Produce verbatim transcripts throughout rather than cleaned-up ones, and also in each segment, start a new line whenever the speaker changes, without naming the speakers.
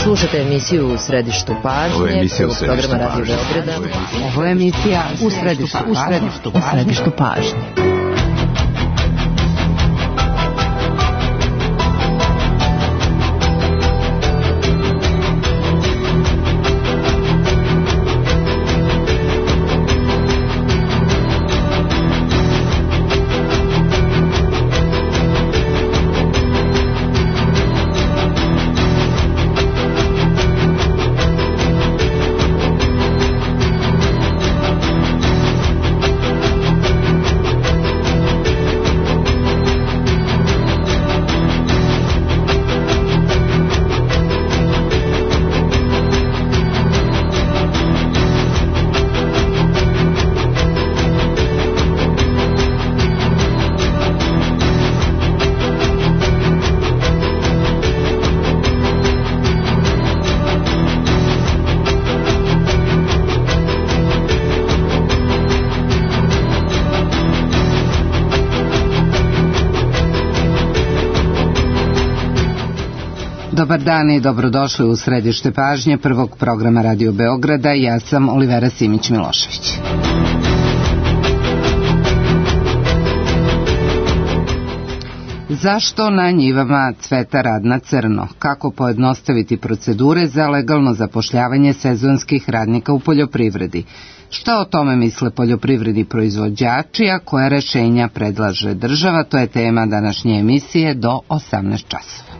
Slušate emisiju U središtu pažnje, prvog programa Radio Beograda.
Ovo je emisija U središtu pažnje. U središtu pažnje. Dobar dan i dobrodošli u središte pažnje prvog programa Radio Beograda. Ja sam Olivera Simić-Milošević. Zašto na njivama cveta rad na crno? Kako pojednostaviti procedure za legalno zapošljavanje sezonskih radnika u poljoprivredi? Šta o tome misle poljoprivredni proizvođači, a koja rešenja predlaže država? To je tema današnje emisije do osamnaest časova.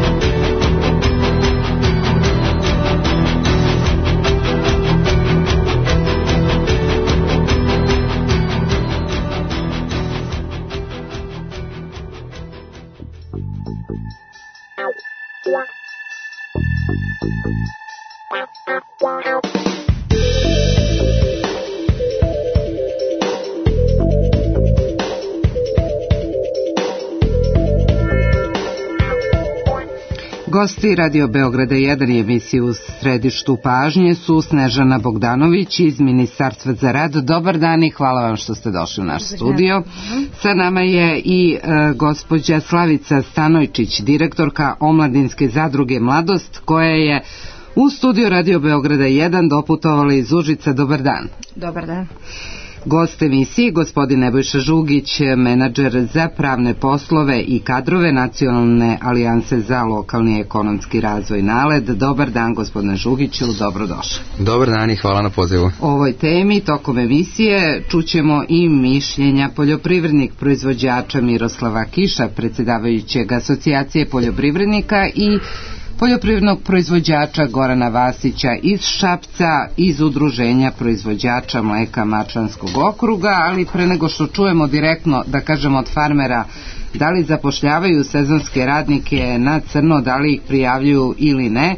Gosti Radio Beograda jedan i emisiju U središtu pažnje su Snežana Bogdanović iz Ministarstva za rad. Dobar dan i hvala vam što ste došli u naš studio. Sa nama je i e, gospođa Slavica Stanojčić, direktorka Omladinske zadruge Mladost, koja je u studiju Radio Beograda jedan doputovala iz Užica. Dobar dan.
Dobar dan.
Gost emisiji, gospodin Nebojša Žugić, menadžer za pravne poslove i kadrove Nacionalne alijanse za lokalni ekonomski razvoj NALED. Dobar dan, gospodine Žugiću, dobrodošli.
Dobar dan i hvala na pozivu.
O ovoj temi tokom emisije čućemo i mišljenja poljoprivrednih proizvođača Miroslava Kiša, predsjedavajućeg Asocijacije poljoprivrednika, i poljoprivrednog proizvođača Gorana Vasića iz Šapca, iz Udruženja proizvođača mleka Mačvanskog okruga, ali pre nego što čujemo direktno, da kažemo, od farmera da li zapošljavaju sezonske radnike na crno, da li ih prijavljuju ili ne,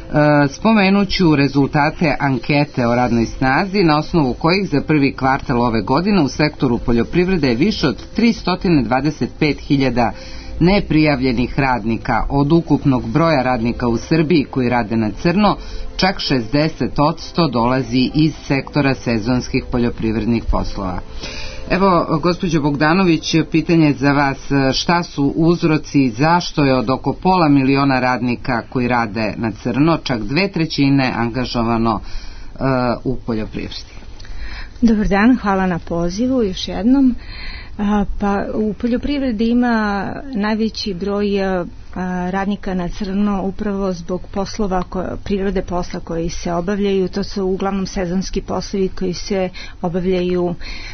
spomenut ću rezultate ankete o radnoj snazi, na osnovu kojih za prvi kvartal ove godine u sektoru poljoprivrede je više od tristo dvadeset pet hiljada neprijavljenih radnika. Od ukupnog broja radnika u Srbiji koji rade na crno, čak šezdeset posto dolazi iz sektora sezonskih poljoprivrednih poslova. Evo, gospođo Bogdanović, pitanje za vas: šta su uzroci, zašto je od oko pola miliona radnika koji rade na crno čak dve trećine angažovano uh, u poljoprivredi?
Dobar dan, hvala na pozivu još jednom. Pa u poljoprivredi ima najveći broj radnika na crno upravo zbog poslova, prirode posla koji se obavljaju. To su uglavnom sezonski poslovi koji se obavljaju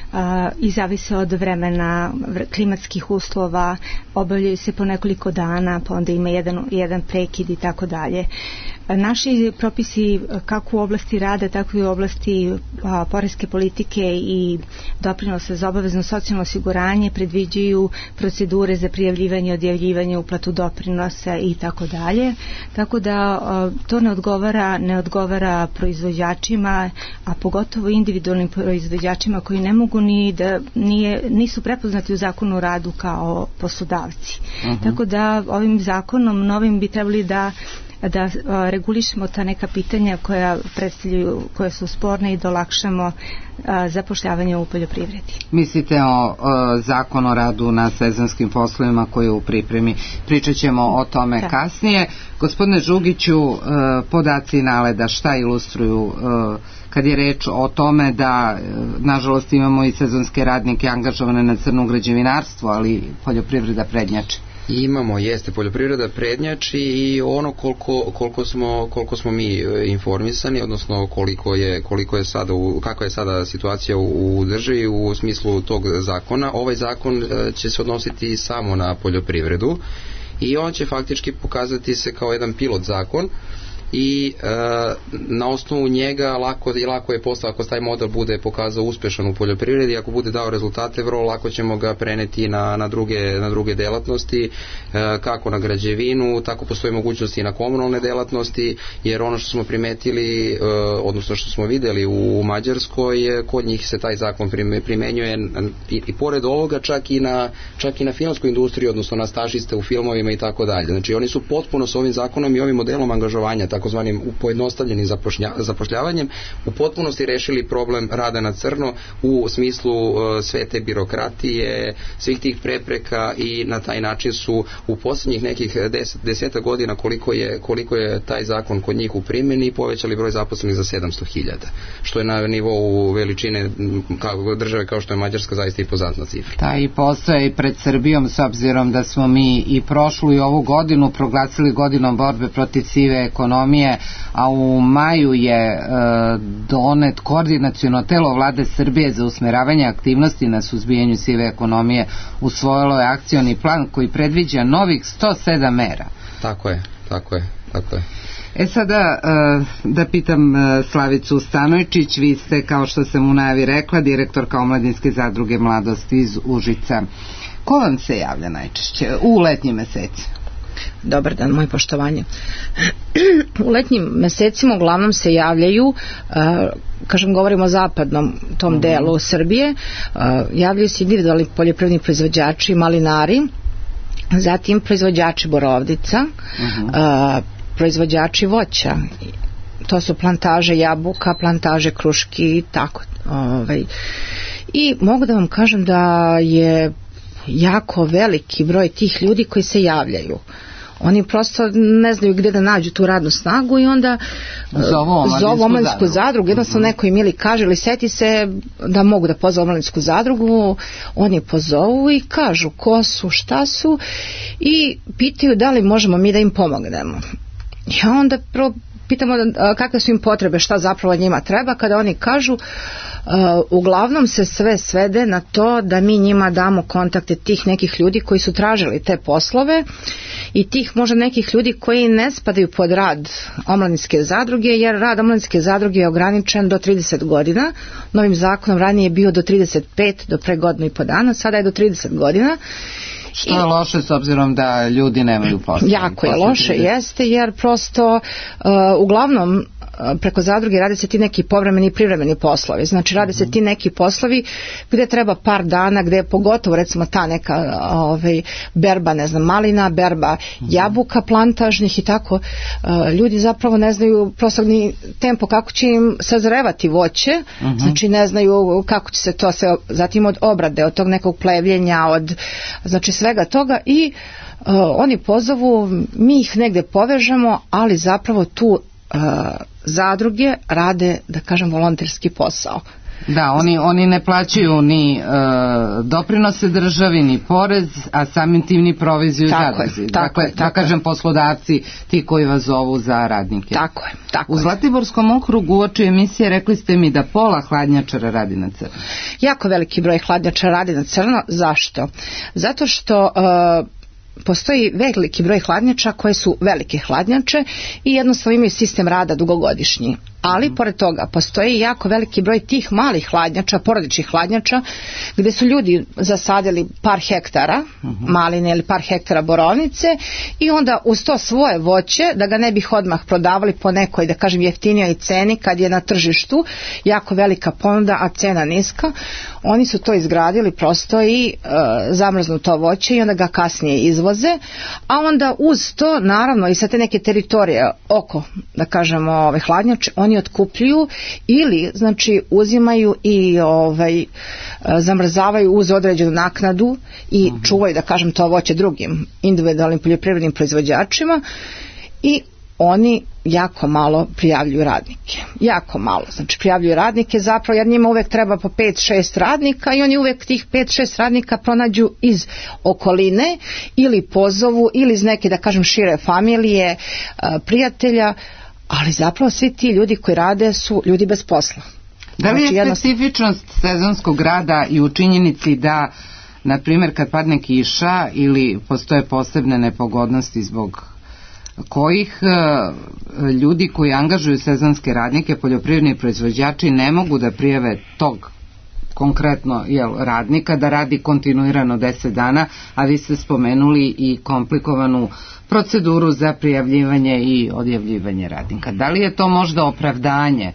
i zavise od vremena, klimatskih uslova, obavljaju se po nekoliko dana, pa onda ima jedan, jedan prekid i tako dalje. Naši propisi kako u oblasti rada, tako i u oblasti a, poreske politike i doprinosa za obavezno socijalno osiguranje predviđaju procedure za prijavljivanje, odjavljivanje, uplatu doprinosa i tako dalje. Tako da a, to ne odgovara, ne odgovara proizvođačima, a pogotovo individualnim proizvođačima koji ne mogu ni da nije, nisu prepoznati u zakonu o radu kao poslodavci. Uh-huh. Tako da ovim zakonom novim bi trebali da da regulišemo ta neka pitanja koja predstavljaju, koje su sporne i da olakšamo zapošljavanje u poljoprivredi.
Mislite o, o zakon o radu na sezonskim poslovima koji je u pripremi. Pričat ćemo o tome da. kasnije. Gospodine Žugiću, podaci NALED-a šta ilustruju kad je reč o tome da nažalost imamo i sezonske radnike angažovane na crno građevinarstvo, ali poljoprivreda prednjači?
Imamo, jeste, poljoprivreda prednjači i ono koliko, koliko, smo, koliko smo mi informisani, odnosno koliko je, koliko je sada, u, kakva je sada situacija u, u državi u smislu tog zakona. Ovaj zakon će se odnositi samo na poljoprivredu i on će faktički pokazati se kao jedan pilot zakon i e, na osnovu njega lako, lako je posle, ako taj model bude pokazao uspešan u poljoprivredi, ako bude dao rezultate, vrlo lako ćemo ga preneti na, na, druge, na druge delatnosti, e, kako na građevinu, tako postoji mogućnosti i na komunalne delatnosti, jer ono što smo primetili, e, odnosno što smo videli u Mađarskoj, kod njih se taj zakon primenjuje i, i pored ovoga čak i na, čak i na filmsku industriju, odnosno na stažiste u filmovima i tako dalje. Znači oni su potpuno s ovim zakonom i ovim modelom angažovanja, takozvanim pojednostavljenim zapošljavanjem, u potpunosti rešili problem rada na crno u smislu uh, sve te birokratije, svih tih prepreka i na taj način su u posljednjih nekih deset, deseta godina koliko je, koliko je taj zakon kod njih u primjeni povećali broj zaposlenih za sedamsto hiljada, što je na nivou veličine kao države kao što je Mađarska zaista i pozatna cifra.
Ta i postoje i pred Srbijom, s obzirom da smo mi i prošlu i ovu godinu proglasili godinom borbe protiv sive ekonomije, a u maju je e, donet koordinaciono telo Vlade Srbije za usmeravanje aktivnosti na suzbijanju sive ekonomije. Usvojilo je akcioni plan koji predviđa novih sto sedam mera.
Tako je, tako je, tako je.
E sada da pitam Slavicu Stanojčić, vi ste, kao što sam u najavi rekla, direktorka Omladinske zadruge Mladost iz Užica. Ko vam se javlja najčešće u letnjim mesecima?
Dobar dan, moje poštovanje. U letnjim mesecima uglavnom se javljaju, uh, kažem, govorimo o zapadnom tom delu Srbije, uh, javljaju se individualni poljoprivredni proizvođači, malinari, zatim proizvođači borovdica, uh-huh. uh, proizvođači voća, to su plantaže jabuka, plantaže kruški i tako. Ovaj. I mogu da vam kažem da je jako veliki broj tih ljudi koji se javljaju. Oni prosto ne znaju gdje da nađu tu radnu snagu i onda zovu omladinsku zadrugu. Jednostavno neko im ili kaže ili seti se da mogu da pozove omladinsku zadrugu, oni pozovu i kažu ko su, šta su i pitaju da li možemo mi da im pomognemo. Ja onda prvo pitamo kakve su im potrebe, šta zapravo njima treba, kada oni kažu Uh, uglavnom se sve svede na to da mi njima damo kontakte tih nekih ljudi koji su tražili te poslove i tih možda nekih ljudi koji ne spadaju pod rad omladinske zadruge, jer rad omladinske zadruge je ograničen do trideset godina. Novim zakonom ranije je bio do trideset pet, do pre godinu i po dana, sada je do trideset godina.
Što je loše s obzirom da ljudi nemaju posla?
Jako je loše, jeste, jer prosto uh, uglavnom preko zadruge rade se ti neki povremeni i privremeni poslovi. Znači rade se ti neki poslovi gdje treba par dana, gdje je pogotovo recimo ta neka ovaj, berba, ne znam, malina, berba jabuka plantažnih i tako. Ljudi zapravo ne znaju prosto ni tempo kako će im sazrevati voće, uh-huh. Znači ne znaju kako će se to sve, zatim od obrade, od tog nekog plevljenja, od znači svega toga i uh, oni pozovu, mi ih negde povežemo, ali zapravo tu Uh, zadruge rade, da kažem, volonterski posao.
Da, oni, oni ne plaćaju ni uh, doprinose državi, ni porez, a samim tim ni proviziju zadruzi. Dakle, da kažem, poslodavci, ti koji vas zovu za radnike.
Tako je. Tako
U Zlatiborskom okrugu uoči emisije rekli ste mi da pola hladnjačara radi na crno.
Jako veliki broj hladnjačara radi na crno. Zašto? Zato što uh, postoji veliki broj hladnjača koje su velike hladnjače i jednostavno imaju sistem rada dugogodišnji. Ali, mm. pored toga, postoji jako veliki broj tih malih hladnjača, porodičnih hladnjača, gde su ljudi zasadili par hektara mm-hmm. maline ili par hektara borovnice i onda uz to svoje voće, da ga ne bih odmah prodavali po nekoj, da kažem, jeftinijoj ceni kad je na tržištu jako velika ponuda, a cena niska, oni su to izgradili prosto i e, zamrznu to voće i onda ga kasnije izvoze, a onda uz to, naravno, i sa te neke teritorije oko, da kažemo, ove hladnjače, oni otkupljuju ili, znači, uzimaju i ovaj, zamrzavaju uz određenu naknadu i uh-huh. čuvaju, da kažem, to voće drugim individualnim poljoprivrednim proizvođačima i oni jako malo prijavljuju radnike. Jako malo. Znači prijavljuju radnike zapravo jer njima uvek treba po pet šest radnika i oni uvek tih pet šest radnika pronađu iz okoline ili pozovu ili iz neke, da kažem, šire familije, prijatelja, ali zapravo svi ti ljudi koji rade su ljudi bez posla.
Da li je znači, jedno... specifičnost sezonskog rada i u činjenici da, na primjer, kad padne kiša ili postoje posebne nepogodnosti zbog kojih e, ljudi koji angažuju sezonske radnike, poljoprivredni proizvođači, ne mogu da prijave tog konkretno jel, radnika da radi kontinuirano deset dana, a vi ste spomenuli i komplikovanu proceduru za prijavljivanje i odjavljivanje radnika. Da li je to možda opravdanje?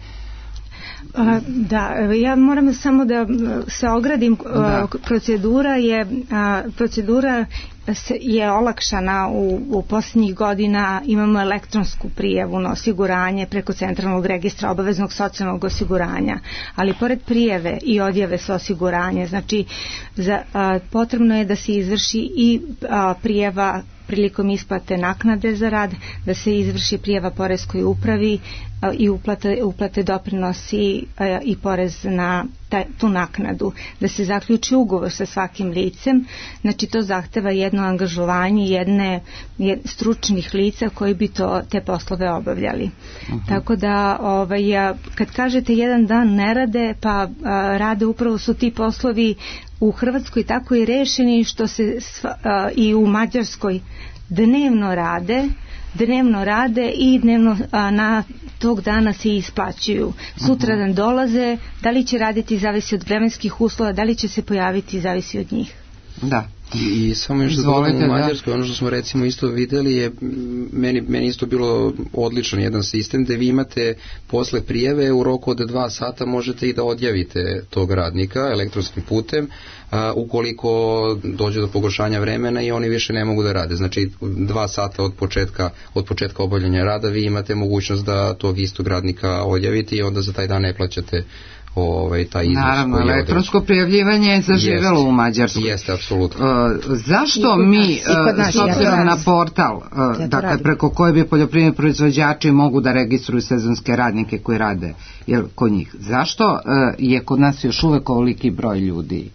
A, da, ja moram samo da se ogradim. Da. Procedura je a, procedura je olakšana u, u posljednjih godina. Imamo elektronsku prijavu na osiguranje preko centralnog registra obaveznog socijalnog osiguranja, ali pored prijave i odjave sa osiguranje, znači za, a, potrebno je da se izvrši i a, prijava prilikom isplate naknade za rad, da se izvrši prijava poreskoj upravi a, i uplate, uplate doprinosi a, i porez na ta, tu naknadu, da se zaključi ugovor sa svakim licem. Znači to zahteva jedno angažovanje jedne jed, stručnih lica koji bi to te poslove obavljali. Uh-huh. Tako da ovaj, a, kad kažete jedan dan ne rade, pa a, rade, upravo su ti poslovi u Hrvatskoj tako i rešeni što se sva, a, i u Mađarskoj dnevno rade, dnevno rade i dnevno a, na tog dana se isplaćuju. Sutradan dolaze, da li će raditi zavisi od vremenskih uslova, da li će se pojaviti zavisi od njih.
Da.
I, i samo još da dodam u Mađarskoj, ono što smo recimo isto videli je, meni, meni isto bilo odličan jedan sistem gde vi imate posle prijave u roku od dva sata možete i da odjavite tog radnika elektronskim putem, a, ukoliko dođe do pogoršanja vremena i oni više ne mogu da rade. Znači dva sata od početka, od početka obavljanja rada vi imate mogućnost da tog istog radnika odjavite i onda za taj dan ne plaćate ovaj taj iznos.
Naravno, elektronsko prijavljivanje je zaživelo u Mađarskoj.
Jeste, apsolutno.
Uh, zašto mi, uh, s obzirom na portal, uh, dakle, preko koje bi poljoprivredni proizvođači mogu da registruju sezonske radnike koji rade jel, kod njih, zašto uh, je kod nas još uvek ovoliki broj ljudi?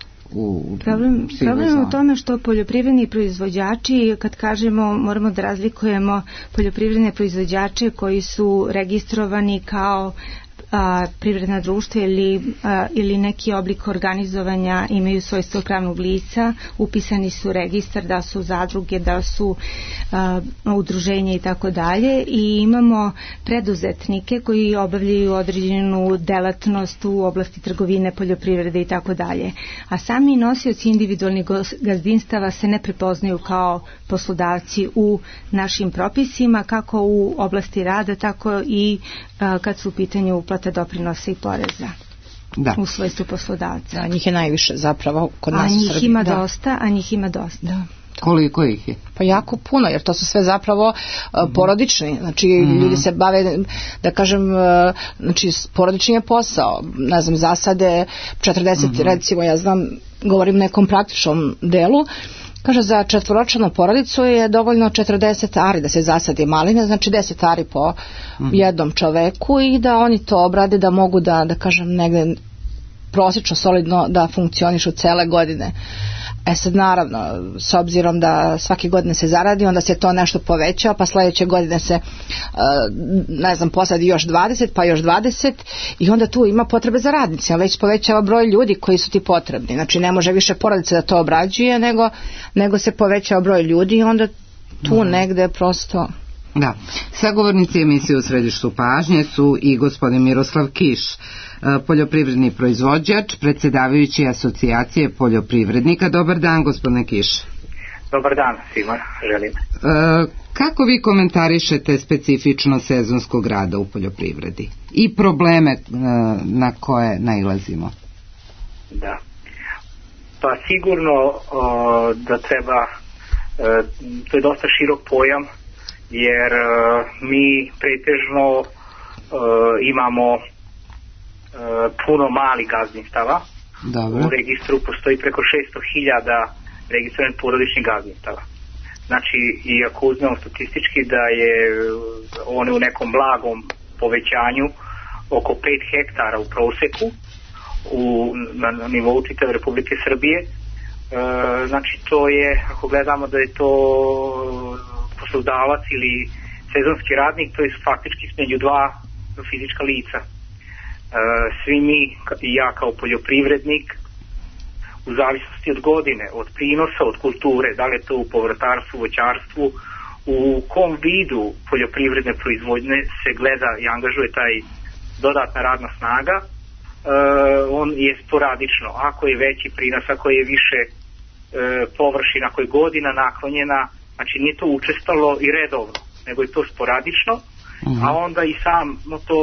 U,
problem, problem u tome što poljoprivredni proizvođači, kad kažemo, moramo da razlikujemo poljoprivredne proizvođače koji su registrovani kao a, privredna društva ili, a, ili neki oblik organizovanja, imaju svojstvo pravnog lica, upisani su u registar, da su zadruge, da su a, udruženja i tako dalje, i imamo preduzetnike koji obavljaju određenu delatnost u oblasti trgovine, poljoprivrede i tako dalje. A sami nosioci individualnih gazdinstava se ne prepoznaju kao poslodavci u našim propisima, kako u oblasti rada, tako i a, kad su u pitanju uplata doprinosa i poreza.
Da.
U svojstvu poslodavca.
Da, njih je najviše zapravo kod nas
a
u
njih
Srbiji.
ima
da.
dosta, a njih ima dosta.
Da.
Koliko ih je?
Pa jako puno, jer to su sve zapravo uh, porodični, znači mm-hmm. ljudi se bave, da kažem, uh, znači porodični je posao, ne znam, zasade četrdeset, mm-hmm. recimo, ja znam, govorim nekom praktičnom delu, kaže za četvoročlanu porodicu je dovoljno četrdeset ari da se zasadi maline, znači deset ari po mm-hmm. jednom čoveku i da oni to obrade, da mogu da, da kažem, negde prosječno solidno da funkcionišu cele godine. E sad naravno, s obzirom da svake godine se zaradi, onda se to nešto poveća, pa sledeće godine se, ne znam, posadi još dvadeset, pa još dvadeset i onda tu ima potrebe za radnicima, već povećava broj ljudi koji su ti potrebni. Znači ne može više porodice da to obrađuje, nego, nego se povećava broj ljudi i onda tu negde prosto
Da. Sagovornici emisije U središtu pažnje su i gospodin Miroslav Kiš, poljoprivredni proizvođač, predsjedavajući asocijacije poljoprivrednika. Dobar dan, gospodine Kiš.
Dobar dan svima, želim.
Kako vi komentarišete specifično sezonskog rada u poljoprivredi i probleme na koje nailazimo?
Da. Pa sigurno o, da treba, e, to je dosta širok pojam, jer e, mi pretežno e, imamo e, puno malih gazdinstava.
Dobro.
U registru postoji preko šesto hiljada registrovanih porodičnih gazdinstava. Znači, iako uzmemo statistički da je one u nekom blagom povećanju oko pet hektara u proseku u, na, na nivou čitave Republike Srbije, e, znači to je, ako gledamo da je to poslodavac ili sezonski radnik, to je faktički između dva fizička lica. E, svi mi, i ja kao poljoprivrednik, u zavisnosti od godine, od prinosa, od kulture, da li je to u povrtarstvu, voćarstvu, u kom vidu poljoprivredne proizvodnje se gleda i angažuje taj dodatna radna snaga, e, on je sporadično. Ako je veći prinos, ako je više e, površina, ako je godina naklonjena, znači nije to učestalo i redovno, nego je to sporadično, uh-huh. A onda i sam no, to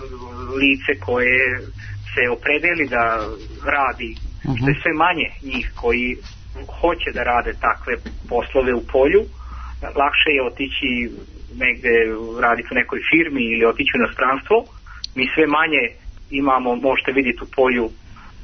lice koje se opredeli da radi, uh-huh. Što je sve manje njih koji hoće da rade takve poslove u polju, lakše je otići negde raditi u nekoj firmi ili otići u inostranstvo. Mi sve manje imamo, možete vidjeti u polju e,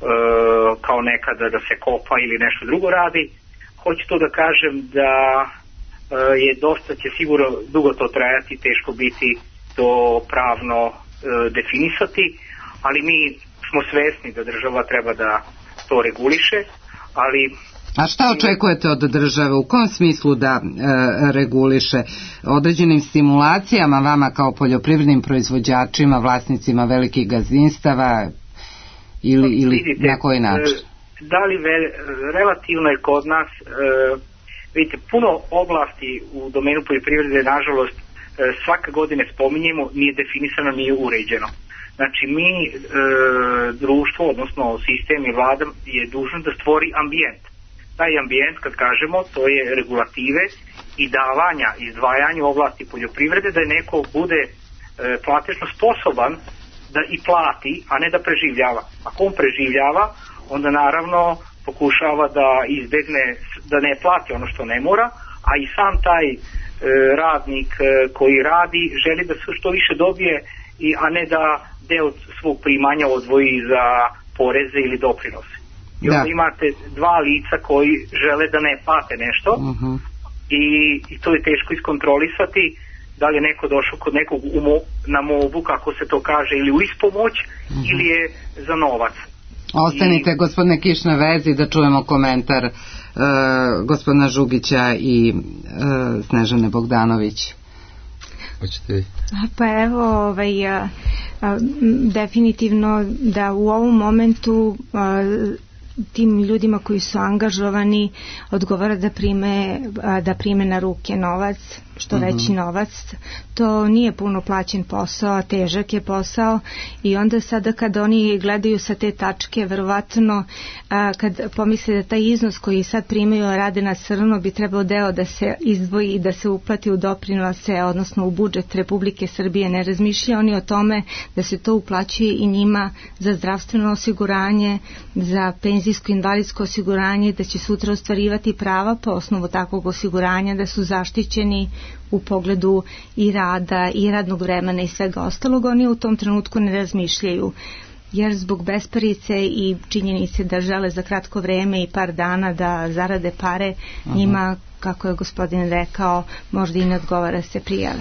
kao nekada da se kopa ili nešto drugo radi. Hoću to da kažem da e, je dosta, će sigurno dugo to trajati, teško biti to pravno e, definisati, ali mi smo svesni da država treba da to reguliše, ali...
A šta očekujete od države? U kom smislu da e, reguliše? Određenim stimulacijama vama kao poljoprivrednim proizvođačima, vlasnicima velikih gazdinstava ili, ili vidite, na koji način?
Da li ve, relativno je kod nas, e, vidite, puno oblasti u domenu poljoprivrede, nažalost, e, svake godine spominjemo, nije definisano, nije uređeno. Znači mi, e, društvo, odnosno sistem i vlada je dužan da stvori ambijent. Taj ambijent, kad kažemo, to je regulative i davanja, izdvajanja u oblasti poljoprivrede, da je neko bude e, platežno sposoban da i plati, a ne da preživljava. Ako on preživljava, onda naravno pokušava da izbegne, da ne plati ono što ne mora, a i sam taj e, radnik e, koji radi želi da se što više dobije, i, a ne da deo svog primanja odvoji za poreze ili doprinose. I onda imate dva lica koji žele da ne plate nešto, uh-huh. i, i to je teško iskontrolisati, da li je neko došao kod nekog u mo, na mobu, kako se to kaže, ili u ispomoć, uh-huh. ili je za novac.
Ostanite, I... gospodine Kiš, na vezi da čujemo komentar uh, gospodina Žugića i uh, Snežane Bogdanović.
Pa evo, ovaj, a, a, definitivno da u ovom momentu a, tim ljudima koji su angažovani odgovara da prime, da prime na ruke novac, što veći uh-huh. novac. To nije puno plaćen posao, težak je posao, i onda sada kad oni gledaju sa te tačke, verovatno a, kad pomisle da taj iznos koji sad primaju rade na crno, bi trebao deo da se izdvoji i da se uplati u doprinose, odnosno u budžet Republike Srbije. Ne razmišljaju oni o tome da se to uplaćuje i njima za zdravstveno osiguranje, za penzijsko invalidsko osiguranje, da će sutra ostvarivati prava po osnovu takvog osiguranja, da su zaštićeni u pogledu i rada i radnog vremena i svega ostalog. Oni u tom trenutku ne razmišljaju, jer zbog besparice i činjenice da žele za kratko vreme i par dana da zarade pare, uh-huh. njima, kako je gospodin rekao, možda i ne odgovara se prijave.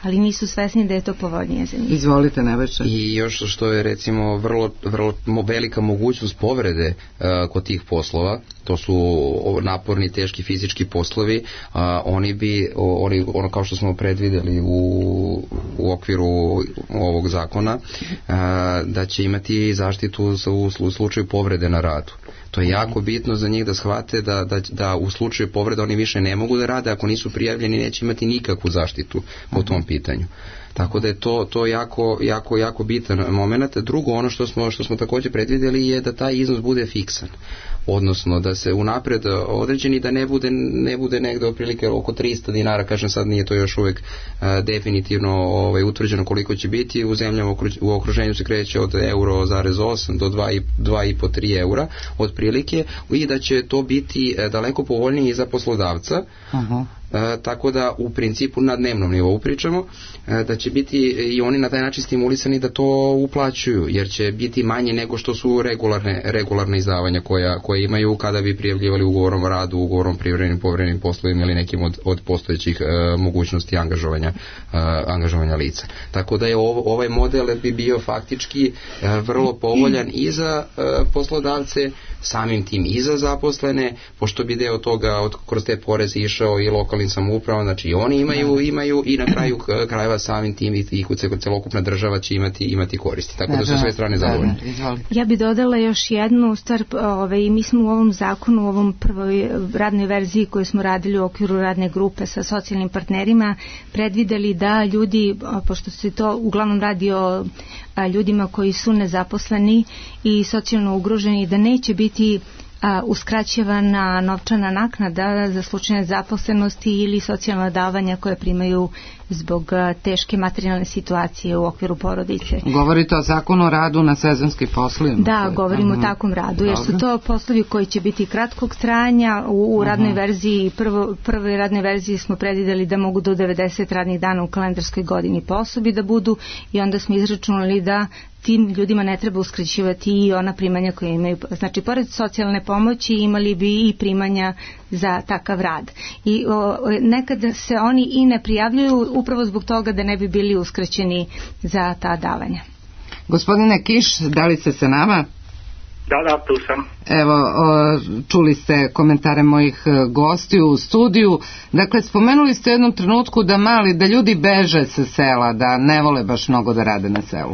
ali nisu svesni da je to povoljnije za njih.
Izvolite, Nebojša.
I još što je recimo vrlo, vrlo velika mogućnost povrede uh, kod tih poslova, to su naporni, teški fizički poslovi, uh, oni bi, oni, ono kao što smo predvideli u, u okviru ovog zakona, uh, da će imati zaštitu u, u slučaju povrede na radu. To je jako bitno za njih da shvate da, da, da u slučaju povrede oni više ne mogu da rade, ako nisu prijavljeni neće imati nikakvu zaštitu po tom pitanju. Tako da je to, to jako, jako, jako bitan moment. Drugo, ono što smo, što smo također predvidjeli je da taj iznos bude fiksan. Odnosno da se unapred određeni, da ne bude, ne bude negde otprilike oko tristo dinara, kažem sad nije to još uvek a, definitivno ovaj, utvrđeno koliko će biti, u zemljama u okruženju se kreće od euro zarez osam do dva i po do tri eura otprilike, i da će to biti daleko povoljnije i za poslodavca. Uh-huh. E, tako da u principu na dnevnom nivou pričamo, e, da će biti i oni na taj način stimulisani da to uplaćuju, jer će biti manje nego što su regularne, regularne izdavanja koja, koje imaju kada bi prijavljivali ugovorom o radu, ugovorom privremenim povremenim poslovima ili nekim od, od postojećih e, mogućnosti angažovanja, e, angažovanja lica. Tako da je ov, ovaj model bi bio faktički e, vrlo povoljan i za e, poslodavce, samim tim i za zaposlene, pošto bi deo toga od, kroz te poreze išao i lokalnim samoupravom, znači i oni imaju, imaju i na kraju krajeva samim tim i ih celokupna država će imati, imati koristi. Tako da, da su sve strane zadovoljne.
Ja bi dodala još jednu stvar, ove, i mi smo u ovom zakonu, u ovom prvoj radnoj verziji koju smo radili u okviru radne grupe sa socijalnim partnerima, predvideli da ljudi, pošto se to uglavnom radi o ljudima koji su nezaposleni i socijalno ugroženi, da neće biti a, uskraćivana novčana naknada za slučaj nezaposlenosti ili socijalna davanja koje primaju zbog a, teške materijalne situacije u okviru porodice.
Govorite o zakonu o radu na sezonskim poslovima?
Da, koji... govorimo uh-huh. o takvom radu, jer su to poslovi koji će biti kratkog trajanja. U, u radnoj uh-huh. verziji, prvo, prvoj radnoj verziji smo predvideli da mogu do devedeset radnih dana u kalendarskoj godini po osobi da budu, i onda smo izračunali da tim ljudima ne treba uskraćivati i ona primanja koje imaju. Znači, pored socijalne pomoći imali bi i primanja za takav rad. I o, nekada se oni i ne prijavljuju upravo zbog toga da ne bi bili uskraćeni za ta davanja.
Gospodine Kiš, da li ste sa nama?
Da, da, tu sam.
Evo, o, čuli ste komentare mojih gostiju u studiju. Dakle, spomenuli ste u jednom trenutku da mali, da ljudi beže sa sela, da ne vole baš mnogo da rade na selu.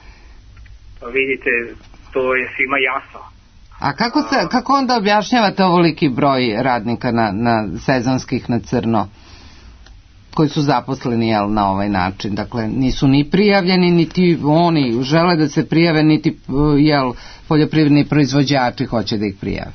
Pa vidite, to je svima jasno.
A kako, se, kako onda objašnjavate ovoliki broj radnika na, na sezonskih na crno, koji su zaposleni, jel, na ovaj način? Dakle, nisu ni prijavljeni, niti oni žele da se prijave, niti, jel, poljoprivredni proizvođači hoće da ih prijave.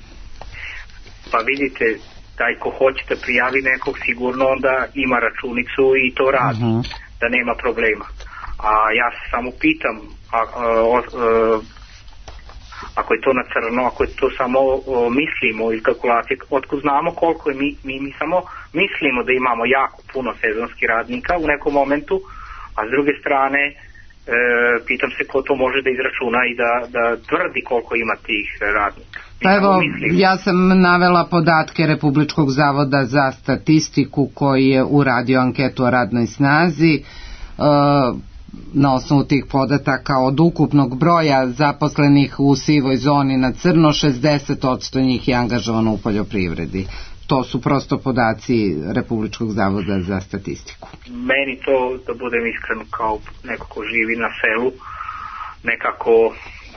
Pa vidite, taj ko hoće da prijavi nekog sigurno onda ima računicu i to radi, uh-huh. da nema problema. A ja se samo pitam, a, a, a, a, ako je to na crno, ako je to samo a, mislimo iz kalkulacije, otko znamo koliko je, mi, mi, mi samo mislimo da imamo jako puno sezonskih radnika u nekom momentu, a s druge strane e, pitam se ko to može da izračuna i da, da tvrdi koliko ima tih radnika.
Pa evo, ja sam navela podatke Republičkog zavoda za statistiku koji je uradio anketu o radnoj snazi. E, na osnovu tih podataka od ukupnog broja zaposlenih u sivoj zoni na crno, šezdeset posto njih je angažovano u poljoprivredi. To su prosto podaci Republičkog zavoda za statistiku.
Meni to, da budem iskren, kao neko ko živi na selu, nekako uh,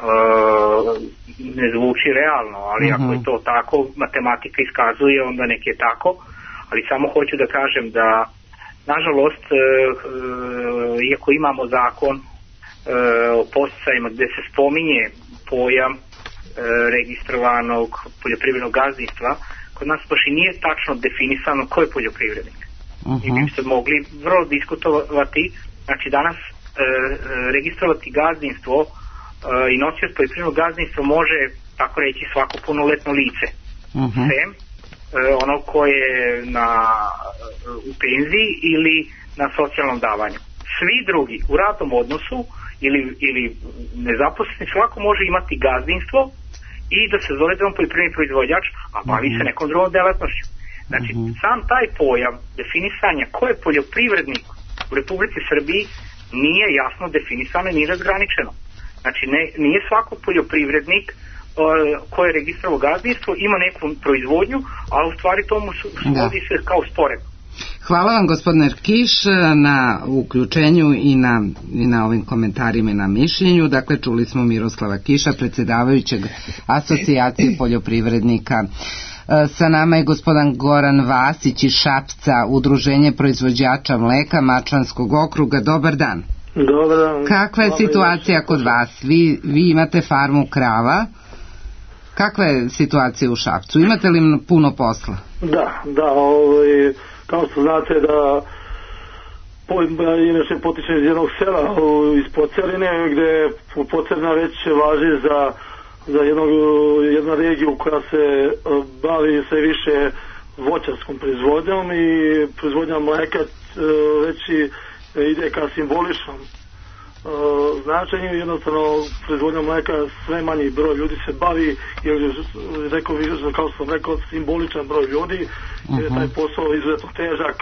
ne zvuči realno, ali uh-huh. ako je to tako, matematika iskazuje, onda nek je tako, ali samo hoću da kažem da nažalost, e, e, iako imamo zakon e, o podsticajima gde se spominje pojam e, registrovanog poljoprivrednog gazdinstva, kod nas baš i nije tačno definisano ko je poljoprivrednik. Uh-huh. I bi se mogli vrlo diskutovati, znači danas e, registrovati gazdinstvo e, i nosioc poljoprivrednog gazdinstva može, tako reći, svako punoletno lice. Uh-huh. Sem ono koje je na, u penziji ili na socijalnom davanju. Svi drugi u radnom odnosu ili, ili nezaposleni svako može imati gazdinstvo i da se zove da on poljoprivredni proizvođač, a bavi se nekom drugom delatnošću. Znači, sam taj pojam definisanja ko je poljoprivrednik u Republici Srbiji nije jasno definisano i nije razgraničeno. Znači ne, nije svako poljoprivrednik ko je registrovao gazdinstvo ima neku proizvodnju, a u stvari tomu svodi se kao sporedno.
Hvala vam gospodine Kiš na uključenju i na, i na ovim komentarima i na mišljenju. Dakle, čuli smo Miroslava Kiša, predsjedavajućeg Asocijacije poljoprivrednika. Sa nama je gospodin Goran Vasić iz Šapca, Udruženje proizvođača mleka Mačvanskog okruga. Dobar dan.
Dobar dan.
Kakva je situacija kod vas? Vi, vi imate farmu krava. Kakva je situacija u Šapcu? Imate li puno posla?
Da, da, ovaj, kao što znate da inače potičem iz jednog sela iz Pocerine, gde Pocerina već važi za, za jednog, jednu regiju koja se bavi sve više voćarskom proizvodnjom i proizvodnja mleka već ide ka simboličnom značenju. Jednostavno proizvodnja mleka sve manji broj ljudi se bavi, jer rekao, kao što sam rekao, simboličan broj ljudi, jer je taj posao izuzetno težak,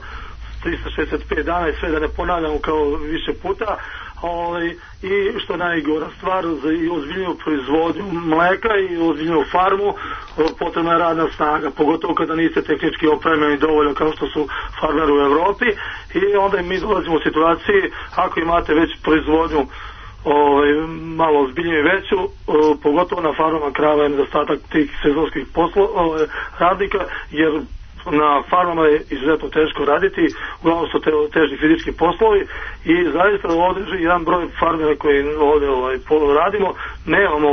trista šezdeset pet dana i sve da ne ponavljamo kao više puta, ovaj, i što najgora stvar, za i ozbiljniju proizvodnju mleka i ozbiljniju farmu potrebna je radna snaga, pogotovo kada niste tehnički opremljeni dovoljno kao što su farmeri u Evropi, i onda mi dolazimo u situaciji, ako imate već proizvodnju ovaj, malo ozbiljniju i veću, pogotovo na farmama krava je nedostatak tih sezonskih poslo, ovaj, radnika, jer na farmama je izuzetno teško raditi, uglavnom su te, težni fizički poslovi, i zaista ovdje jedan broj farmera koji ovdje ovaj, radimo, nemamo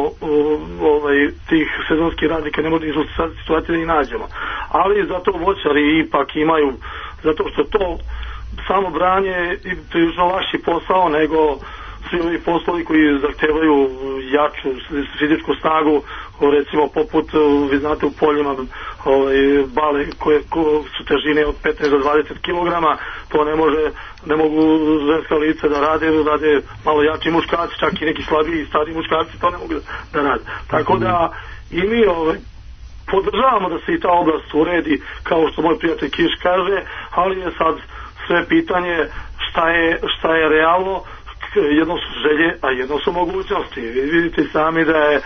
ovaj, tih sezonskih radnika, ne možemo situaciju da ih nađemo. Ali zato voćari ipak imaju, zato što to samo branje i prilično lakši posao nego svi ovi poslovi koji zahtevaju jaču fizičku snagu, recimo poput, vi znate, u poljima ovaj, bale koje ko su težine od petnaest do dvadeset kilograma, to ne može, ne mogu ženska lica da rade, rade malo jači muškarci, čak i neki slabiji i stari muškarci to ne mogu da rade. Tako da i mi ovaj, podržavamo da se i ta oblast uredi, kao što moj prijatelj Kiš kaže, ali je sad sve pitanje šta je, šta je realno. Jedno su želje, a jedno su mogućnosti. Vi vidite sami da je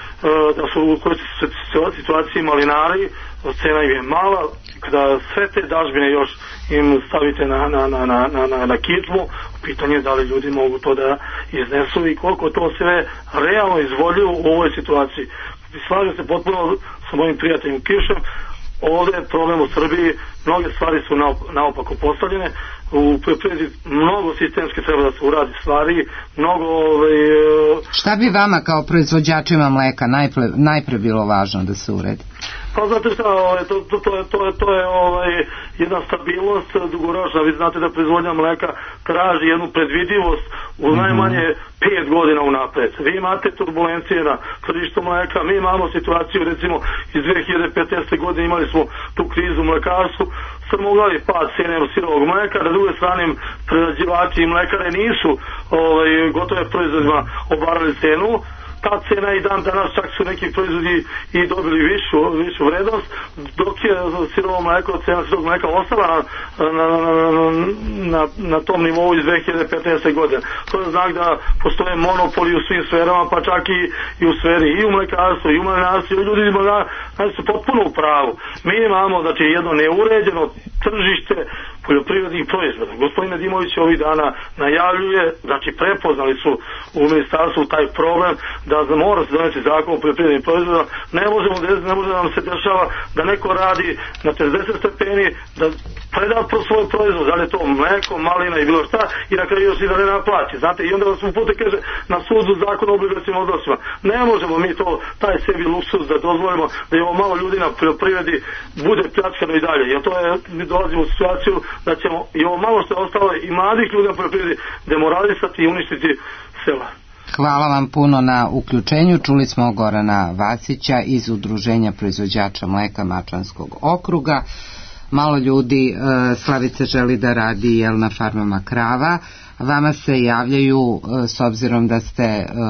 da su u kojoj situaciji malinari, cena im je mala, kada sve te dažbine još im stavite na, na, na, na, na, na kičmu, pitanje je da li ljudi mogu to da iznesu i koliko to sve realno izvoljuju u ovoj situaciji. Slažem se potpuno sa mojim prijateljem Kišem, ovdje je problem u Srbiji, mnoge stvari su naopako postavljene, u poljoprivredi mnogo sistemski treba da se uradi stvari, mnogo... Ovaj,
šta bi vama kao proizvođačima mleka najpre, najpre bilo važno da se uredi?
Pa znate šta, ovaj, to, to, to, to, to je ovaj, jedna stabilnost dugoročna. Vi znate da proizvodnja mleka traži jednu predvidivost u mm-hmm. najmanje pet godina unapred. Vi imate turbulencije na tržištu mleka, mi imamo situaciju, recimo iz dve hiljade petnaeste. godine imali smo tu krizu u mlekarstvu, strmoglavi pad cijene sirovog mleka, na druge strane prerađivači i mlekare nisu ovaj, gotove proizvodima obarali cenu. Ta cena i dan danas čak su neki proizvodi i dobili višu, višu vrednost, dok je sirovo mleko, cena sirovog mleka ostala na, na, na, na, na tom nivou iz dve hiljade petnaeste. godine. To je znak da postoje monopoli u svim sferama, pa čak i, i u sferi i u mlekarstvu, i u malinarstvu, i ljudi znači, su potpuno u pravu. Mi imamo znači, jedno neuređeno tržište poljoprivrednih proizvoda. Gospodin Nedimović ovih dana najavljuje, znači prepoznali su u ministarstvu taj problem da mora se doneti zakon o poljoprivrednim proizvodima. Ne možemo, ne može nam se dešava da neko radi na četrdeset stepeni, da preda pro svoj proizvod, da li je to mleko, malina i bilo šta, i na kraju još i da ne naplaći. Znate, i onda vas upute kaže na sudu zakon o obligacijnim odnosima. Ne možemo mi to, taj sebi luksuz da dozvolimo da je ovo malo ljudi na poljoprivredi bude pljačkano i dalje. Jer to je, mi dolazimo u situaciju da ćemo i ovo malo što je ostalo i mladih ljudi na poljoprivredi demoralisati i uništiti sela.
Hvala vam puno na uključenju. Čuli smo Gorana Vasića iz Udruženja proizvođača mleka Mačvanskog okruga. Malo ljudi, Slavica želi da radi jel, na farmama krava. Vama se javljaju, s obzirom da ste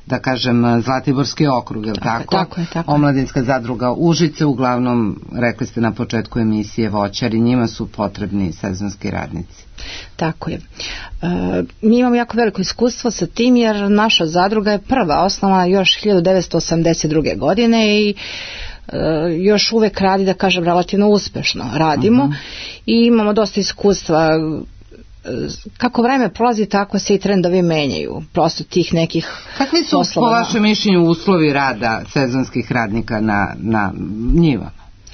da kažem, Zlatiborski okrug, je li tako?
Tako je, tako je.
Omladinska zadruga Užice, uglavnom, rekli ste na početku emisije, voćari, njima su potrebni sezonski radnici.
Tako je. E, mi imamo jako veliko iskustvo sa tim, jer naša zadruga je prva osnovana još hiljadu devetsto osamdeset druge. godine i e, još uvek radi, da kažem, relativno uspešno radimo. Uh-huh. I imamo dosta iskustva. Kako vreme prolazi, tako se i trendovi menjaju. Prosto tih nekih
Kakvi su
poslova...
po vašem mišljenju uslovi rada sezonskih radnika na, na njivama?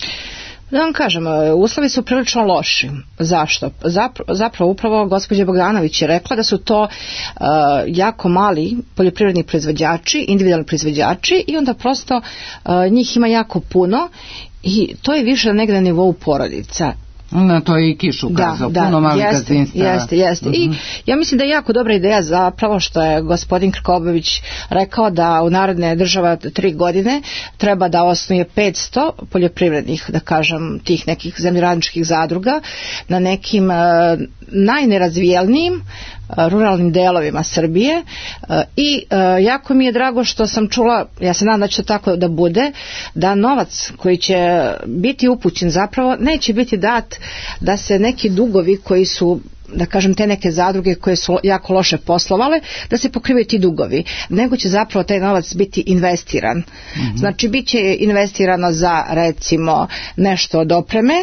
Da vam kažem, uslovi su prilično loši. Zašto? Zapravo, zapravo upravo gospođa Bogdanović je rekla da su to uh, jako mali poljoprivredni proizvođači, individualni proizvođači, i onda prosto uh, njih ima jako puno i to je više negde na nivou porodica.
Na to je i Kiš ukazao, da, puno malih gazdinstava.
Jeste, jeste. Uh-huh. I ja mislim da je jako dobra ideja zapravo što je gospodin Krkobabić rekao da u naredne država tri godine treba da osnuje petsto poljoprivrednih, da kažem, tih nekih zemljoradničkih zadruga na nekim uh, najnerazvijelnijim ruralnim delovima Srbije i jako mi je drago što sam čula, ja se nadam da će to tako da bude, da novac koji će biti upućen zapravo neće biti dat da se neki dugovi koji su, da kažem, te neke zadruge koje su jako loše poslovale, da se pokrivaju ti dugovi, nego će zapravo taj novac biti investiran. Mm-hmm. Znači, bit će investirano za, recimo, nešto od opreme,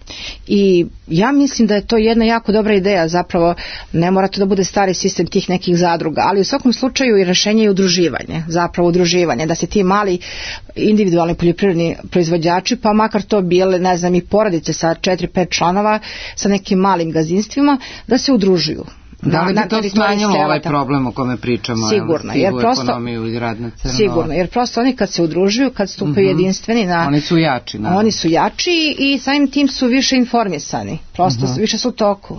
i ja mislim da je to jedna jako dobra ideja. Zapravo ne mora to da bude stari sistem tih nekih zadruga, ali u svakom slučaju i rešenje je udruživanje, zapravo udruživanje, da se ti mali individualni poljoprivredni proizvođači, pa makar to bile, ne znam, i porodice sa četiri pet članova sa nekim malim gazdinstvima, da se udružuju.
Da li bi to smanjilo ovaj problem o kome pričamo?
Sigurno, jer prosto,
i rad na crno.
Sigurno, jer prosto oni kad se udružuju, kad stupaju uh-huh. jedinstveni na...
Oni su jači. Naravno.
Oni su jači i samim tim su više informisani. Prosto uh-huh. više su u toku.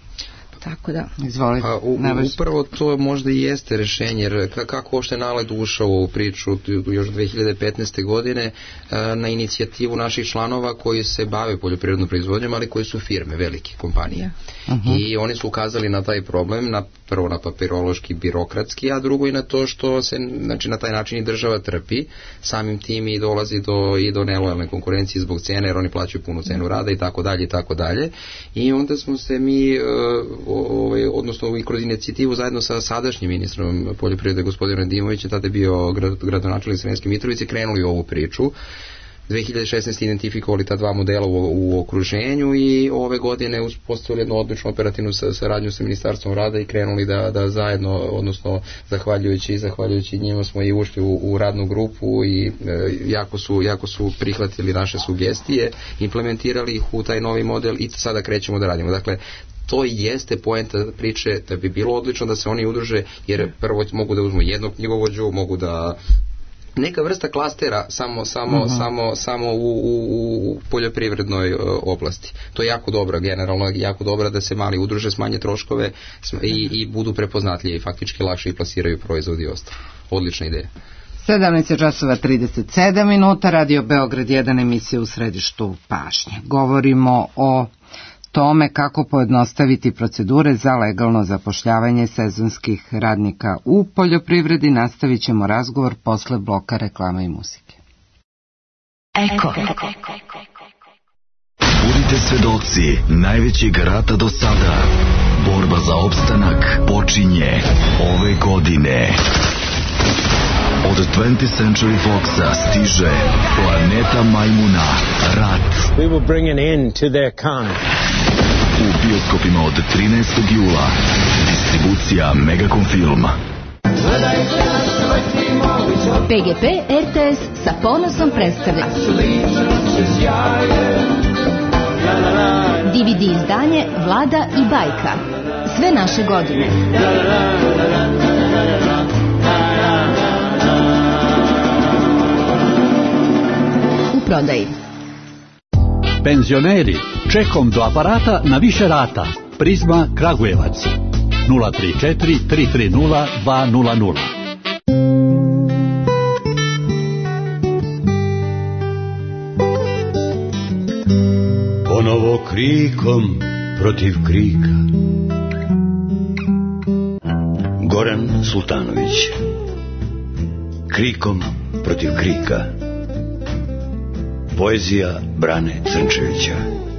Tako da.
Izvolite.
A, u, upravo to možda i jeste rešenje, jer kako uopšte NALED ušao u ovu priču još dve hiljade petnaeste. godine na inicijativu naših članova koji se bave poljoprivrednom proizvodnjom, ali koji su firme, velike kompanije. Yeah. Uh-huh. I oni su ukazali na taj problem, na, prvo na papirološki, birokratski, a drugo i na to što se, znači, na taj način i država trpi, samim tim i dolazi do, i do nelojalne konkurencije zbog cene, jer oni plaćaju punu cenu rada i tako dalje i tako dalje. I onda smo se mi Ovaj, odnosno i kroz inicijativu zajedno sa sadašnjim ministrom poljoprivrede gospodinom Dimovićem, tada je bio grad, gradonačelnik Sremske Mitrovice, krenuli u ovu priču. dve hiljade šesnaeste. identifikovali ta dva modela u, u okruženju i ove godine uspostavili jednu odličnu operativnu saradnju sa Ministarstvom rada i krenuli da, da zajedno, odnosno zahvaljujući zahvaljujući njima smo i ušli u, u radnu grupu i e, jako, su, jako su prihvatili naše sugestije, implementirali ih u taj novi model i sada krećemo da radimo. Dakle, to jeste poenta priče, da bi bilo odlično da se oni udruže, jer prvo mogu da uzmu jednog knjigovođu, mogu da neka vrsta klastera samo samo uh-huh. samo samo u, u, u poljoprivrednoj uh, oblasti. To je jako dobro, generalno jako dobro da se mali udruže, smanje troškove i, i budu prepoznatljivi, faktički lakše i plasiraju proizvodi i ostalo. Odlična ideja.
sedamnaest časova trideset sedam minuta, Radio Beograd jedan, emisija U središtu pažnje. Govorimo o tome kako pojednostaviti procedure za legalno zapošljavanje sezonskih radnika u poljoprivredi. Nastavit ćemo razgovor posle bloka reklama i muzike.
Eko. Budite svedoci najvećeg rata do sada. Borba za opstanak počinje ove godine. Od twentieth Century Foxa stiže Planeta Majmuna, Rat.
We will bring an end to their kind.
U bioskopima od trinaestog jula. Distribucija Megacom Film.
P G P R T S sa ponosom predstavlja D V D izdanje Vlada i bajka. Sve naše godine. U prodaji.
Penzioneri, čekom do aparata na više rata. Prizma Kragujevac. nula tri četiri tri tri nula dva nula nula.
Ponovo krikom protiv krika. Goran Sultanović. Krikom protiv krika. Poezija Brane Crnčevića.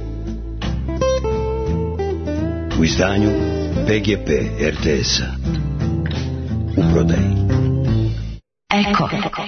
U izdanju P G P R T S-a. U prodaji.
Eko.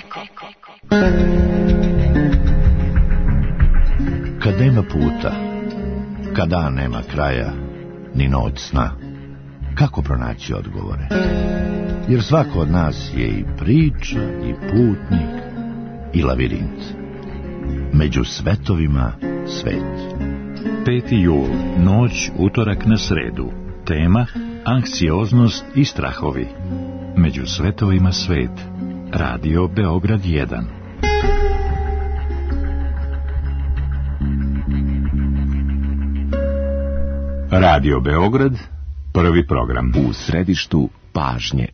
Kad nema puta, kad dan nema kraja, ni noć sna, kako pronaći odgovore? Jer svako od nas je i priča, i putnik, i lavirint. Među svetovima svet.
peti jul, noć, utorak na sredu. Tema: anksioznost i strahovi. Među svetovima svet. Radio Beograd jedan. Radio Beograd, prvi program.
U središtu pažnje.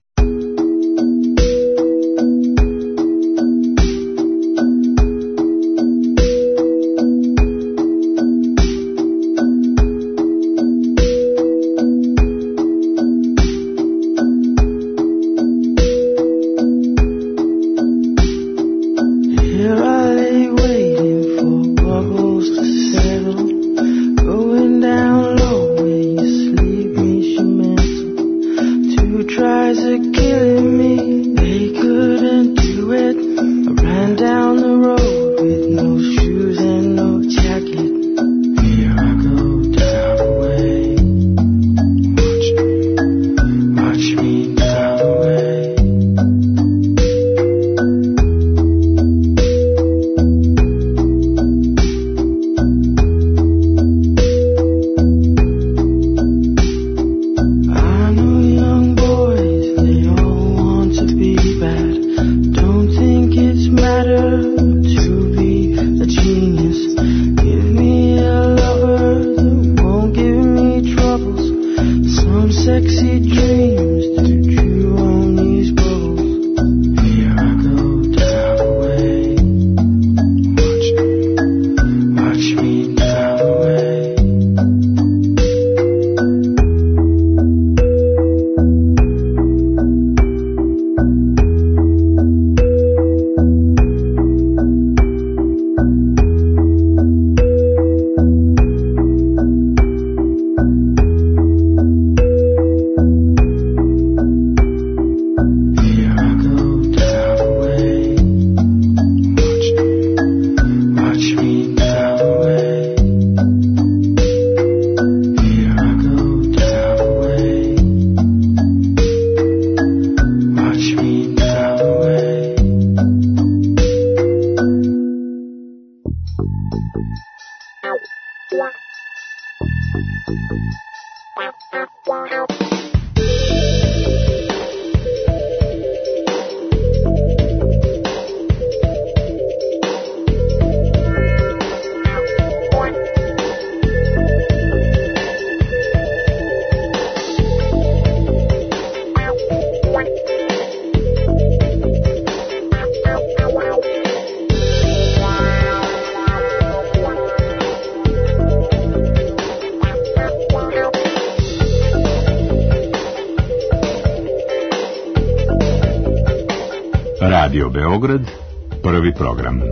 Radio Beograd, prvi program.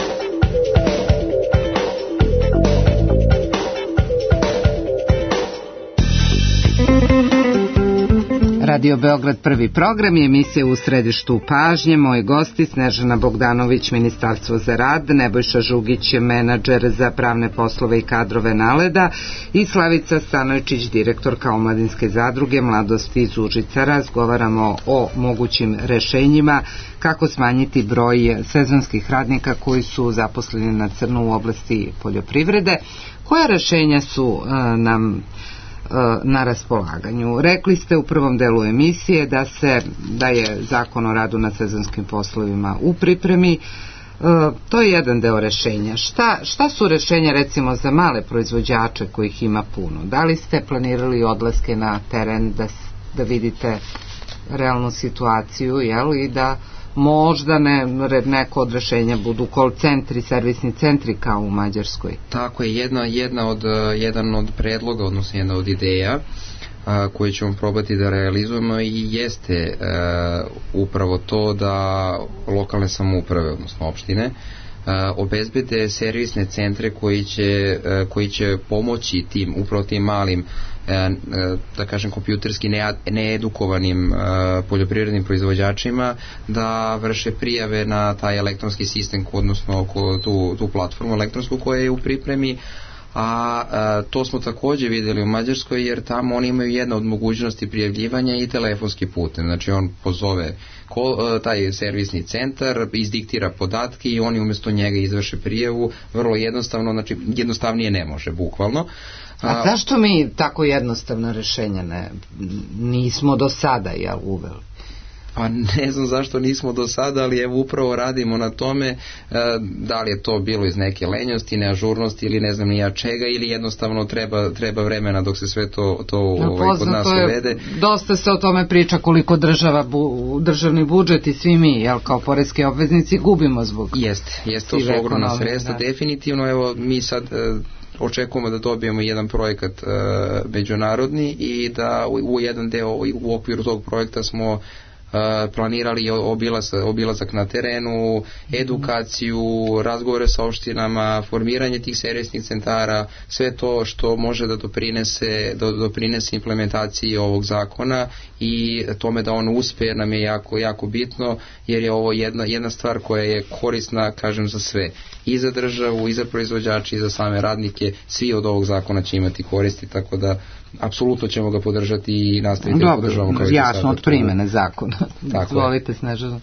Radio Beograd, prvi program je emisija U središtu pažnje. Moji gosti: Snežana Bogdanović, Ministarstvo za rad, Nebojša Žugić, menadžer za pravne poslove i kadrove Naleda, i Slavica Stanojčić, direktorka Omladinske zadruge Mladost iz Užica. Razgovaramo o mogućim rešenjima kako smanjiti broj sezonskih radnika koji su zaposleni na crno u oblasti poljoprivrede. Koja rešenja su uh, nam na raspolaganju? Rekli ste u prvom delu emisije da se da je Zakon o radu na sezonskim poslovima u pripremi. E, to je jedan deo rešenja. Šta, šta su rešenja recimo za male proizvođače kojih ima puno? Da li ste planirali odlaske na teren da, da vidite realnu situaciju, jel, i da možda ne, neko od rešenja budu call centri, servisni centri kao u Mađarskoj?
Tako je, jedna, jedna od, jedan od predloga, odnosno jedna od ideja a, koji ćemo probati da realizujemo i jeste a, upravo to da lokalne samouprave, odnosno opštine, obezbede servisne centre koji će, koji će pomoći tim, upravo tim malim, da kažem kompjuterski needukovanim poljoprivrednim proizvođačima da vrše prijave na taj elektronski sistem, odnosno tu, tu platformu elektronsku koja je u pripremi. A, a to smo takođe videli u Mađarskoj, jer tamo oni imaju jedna od mogućnosti prijavljivanja i telefonski putem. Znači on pozove ko, taj servisni centar, izdiktira podatke i oni umjesto njega izvrše prijavu, vrlo jednostavno, znači jednostavnije ne može, bukvalno.
A, a zašto mi tako jednostavna rešenja ne, nismo do sada jel, uveli?
Pa ne znam zašto nismo do sada, ali evo upravo radimo na tome, e, da li je to bilo iz neke lenjosti, neažurnosti ili ne znam ni ja čega, ili jednostavno treba, treba vremena dok se sve to, to ovaj, kod nas uvede.
Dosta se o tome priča koliko država, bu, državni budžet i svi mi, jel, kao poreski obveznici, gubimo zbog...
Jeste, jeste, to su ogromna sredstva, da. Definitivno, evo mi sad... E, očekujemo da dobijemo jedan projekat e, međunarodni i da u, u jedan deo u okviru tog projekta smo planirali obilazak, obilazak na terenu, edukaciju, razgovore sa opštinama, formiranje tih servisnih centara, sve to što može da doprinese, do, doprinese implementaciji ovog zakona i tome da on uspe nam je jako, jako bitno, jer je ovo jedna, jedna stvar koja je korisna, kažem, za sve. I za državu, i za proizvođače, i za same radnike, svi od ovog zakona će imati koristi, tako da apsolutno ćemo ga podržati i nastaviti da podržavamo kao i
jasno, sada, od primene zakona. Zvolite, Snežana.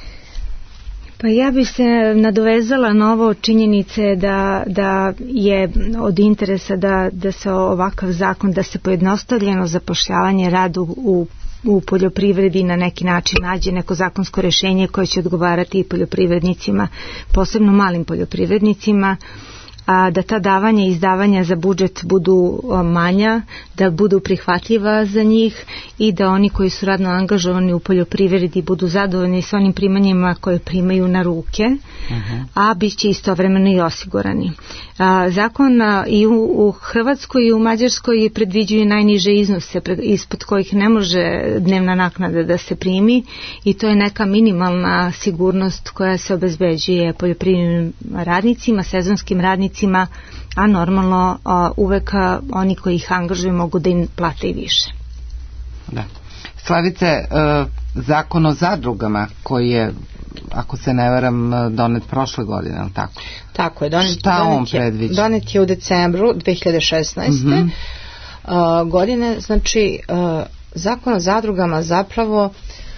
Pa ja bih se nadovezala na ovo činjenice da, da je od interesa da, da se ovakav zakon, da se pojednostavljeno zapošljavanje radu u u poljoprivredi na neki način nađe neko zakonsko rešenje koje će odgovarati i poljoprivrednicima, posebno malim poljoprivrednicima, a da ta davanja i izdavanja za budžet budu manja, da budu prihvatljiva za njih i da oni koji su radno angažovani u poljoprivredi budu zadovoljni sa onim primanjima koje primaju na ruke, uh-huh. a bit će istovremeno i osigurani. A, zakon a, i u, u Hrvatskoj i u Mađarskoj predviđuju najniže iznose pred, ispod kojih ne može dnevna naknada da se primi i to je neka minimalna sigurnost koja se obezbeđuje poljoprivrednim radnicima, sezonskim radnicima, a normalno a, uvek a, oni koji ih angažuju mogu da im plate i više.
Da. Slavice, e, zakon o zadrugama koji je, ako se ne varam, donet prošle godine, ali tako?
Tako je, donet,
šta
donet
on predviđa?
Donet je u decembru dve hiljade šesnaeste. Mm-hmm. Uh, godine, znači uh, zakon o zadrugama zapravo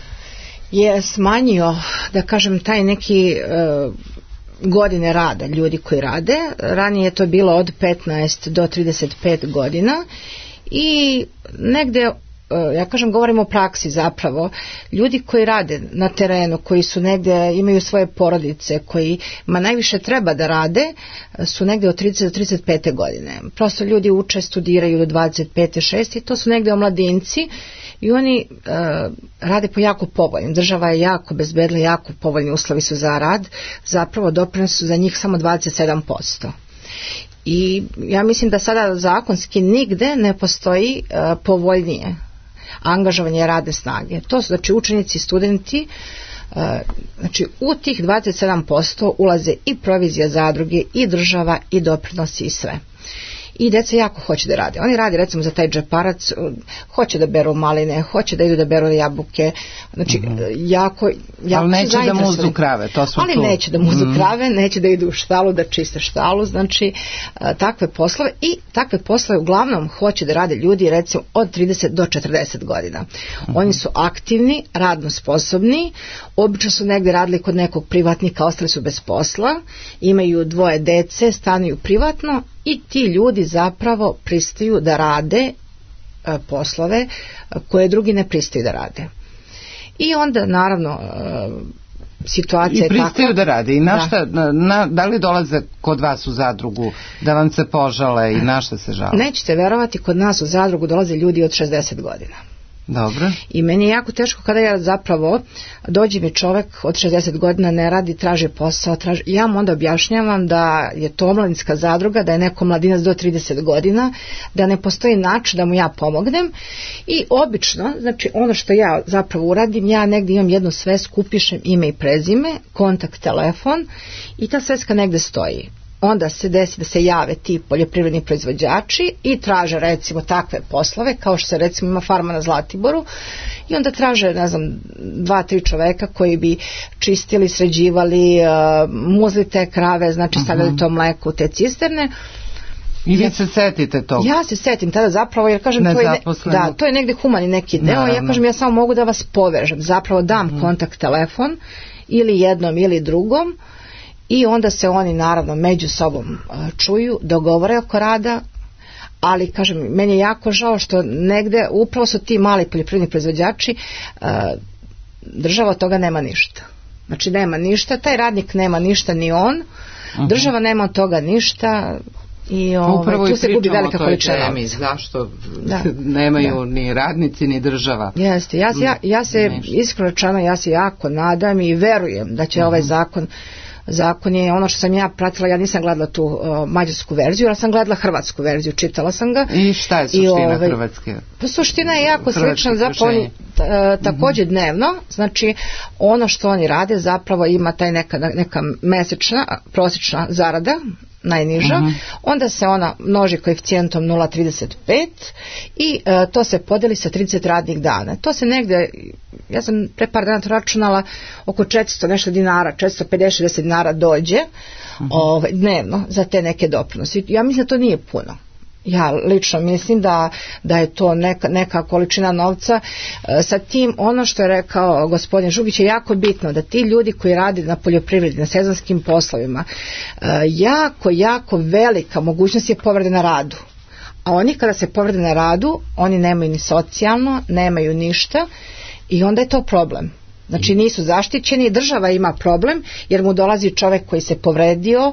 je smanjio, da kažem, taj neki uh, godine rada ljudi koji rade. Ranije je to bilo od petnaest do trideset pet godina i negde, ja kažem, govorimo o praksi zapravo, ljudi koji rade na terenu, koji su negde, imaju svoje porodice, koji ma najviše treba da rade, su negde od trideset do trideset pet godine. Prosto ljudi uče, studiraju do dvadeset pet šest i to su negde omladinci i oni e, rade po jako povoljnim. Država je jako bezbedla, jako povoljni uslovi su za rad, zapravo doprinosi su za njih samo dvadeset sedam posto. I ja mislim da sada zakonski nigde ne postoji e, povoljnije angažovanje radne snage. To su znači učenici, studenti, e, znači u tih dvadeset sedam posto ulaze i provizija zadruge i država i doprinosi i sve. I deca jako hoće da rade. Oni rade recimo za taj džeparac, hoće da beru maline, hoće da idu da beru jabuke, znači mm-hmm. jako, jako
ali neće da muzu krave, to smo
ali
tu.
neće da muzu mm-hmm. krave, neće da idu u štalu, da čiste štalu, znači takve poslove i takve poslove uglavnom hoće da rade ljudi recimo od trideset do četrdeset godina. Mm-hmm. Oni su aktivni, radno sposobni, obično su negde radili kod nekog privatnika, ostali su bez posla, imaju dvoje dece, stanuju privatno i ti ljudi zapravo pristaju da rade e, poslove koje drugi ne pristaju da rade. I onda naravno e, situacija je
takva. I pristaju da rade. I na
da.
Šta, na, na, da li dolaze kod vas u zadrugu da vam se požale i na šta se žale?
Nećete verovati, kod nas u zadrugu dolaze ljudi od šezdeset godina.
Dobro.
I meni je jako teško kada ja zapravo dođe mi čovek od šezdeset godina, ne radi, traži posao, traži, ja mu onda objašnjavam da je to omladinska zadruga, da je neko mladinac do trideset godina, da ne postoji način da mu ja pomognem i obično, znači ono što ja zapravo uradim, ja negdje imam jednu svesku, upišem ime i prezime, kontakt, telefon i ta sveska negdje stoji. Onda se desi da se jave ti poljoprivredni proizvođači i traže recimo takve poslove, kao što se recimo ima farma na Zlatiboru, i onda traže, ne znam, dva, tri čoveka koji bi čistili, sređivali, uh, muzli te krave, znači stavljali uh-huh. to mleko u te cisterne.
I vi se setite toga?
Ja se setim tada zapravo, jer kažem, to je, ne, da, to je negdje humani neki deo. Naravno. Ja kažem, ja samo mogu da vas povežem, zapravo dam uh-huh. kontakt, telefon, ili jednom ili drugom, i onda se oni naravno među sobom čuju, dogovore oko rada, ali kažem, meni je jako žao što negde upravo su ti mali poljoprivredni proizvođači, država od toga nema ništa. Znači nema ništa, taj radnik nema ništa, ni on, uh-huh. država nema od toga ništa. I ovaj, tu se gubi velika količina.
Zašto da. nemaju da. ni radnici ni država?
Jeste, ja, ja, ja se iskreno rečeno, ja se jako nadam i verujem da će uh-huh. ovaj zakon Zakon je ono što sam ja pratila, ja nisam gledala tu uh, mađarsku verziju, ali sam gledala hrvatsku verziju, čitala sam ga.
I šta je suština I, ovaj, hrvatske?
Pa suština je jako slična, zapravo oni uh, također mm-hmm. dnevno, znači ono što oni rade zapravo ima taj neka, neka mesečna, prosječna zarada, najniža, uh-huh. onda se ona množi koeficijentom nula zarez trideset pet i uh, to se podeli sa trideset radnih dana. To se negdje, ja sam pre par dana to računala, oko četiristo nešto dinara, četiristo pedeset šezdeset dinara dođe uh-huh. ovaj, dnevno za te neke doprinose. Ja mislim da to nije puno. Ja lično mislim da, da je to neka, neka količina novca. E, sa tim, ono što je rekao gospodin Žugić je jako bitno, da ti ljudi koji rade na poljoprivredi, na sezonskim poslovima, e, jako, jako velika mogućnost je povrede na radu. A oni kada se povrede na radu, oni nemaju ni socijalno, nemaju ništa i onda je to problem. Znači nisu zaštićeni, država ima problem jer mu dolazi čovjek koji se povredio,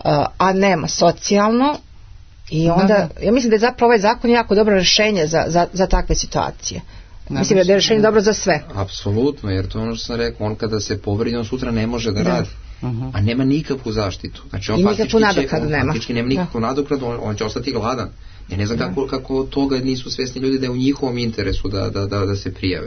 a nema socijalno. I onda, ja mislim da je zapravo ovaj zakon jako dobro rješenje za, za, za takve situacije. Ne, mislim da je rješenje dobro za sve.
Apsolutno, jer to je ono što sam rekao, on kada se povredi, on sutra ne može da, da. radi. Uh-huh. A nema nikakvu zaštitu. Znači on
I nikakvu nadoknadu nema.
Faktički nema nikakvu nadoknadu, on, on će ostati gladan. Ja ne znam kako, kako toga nisu svjesni ljudi da je u njihovom interesu da, da, da, da se prijave.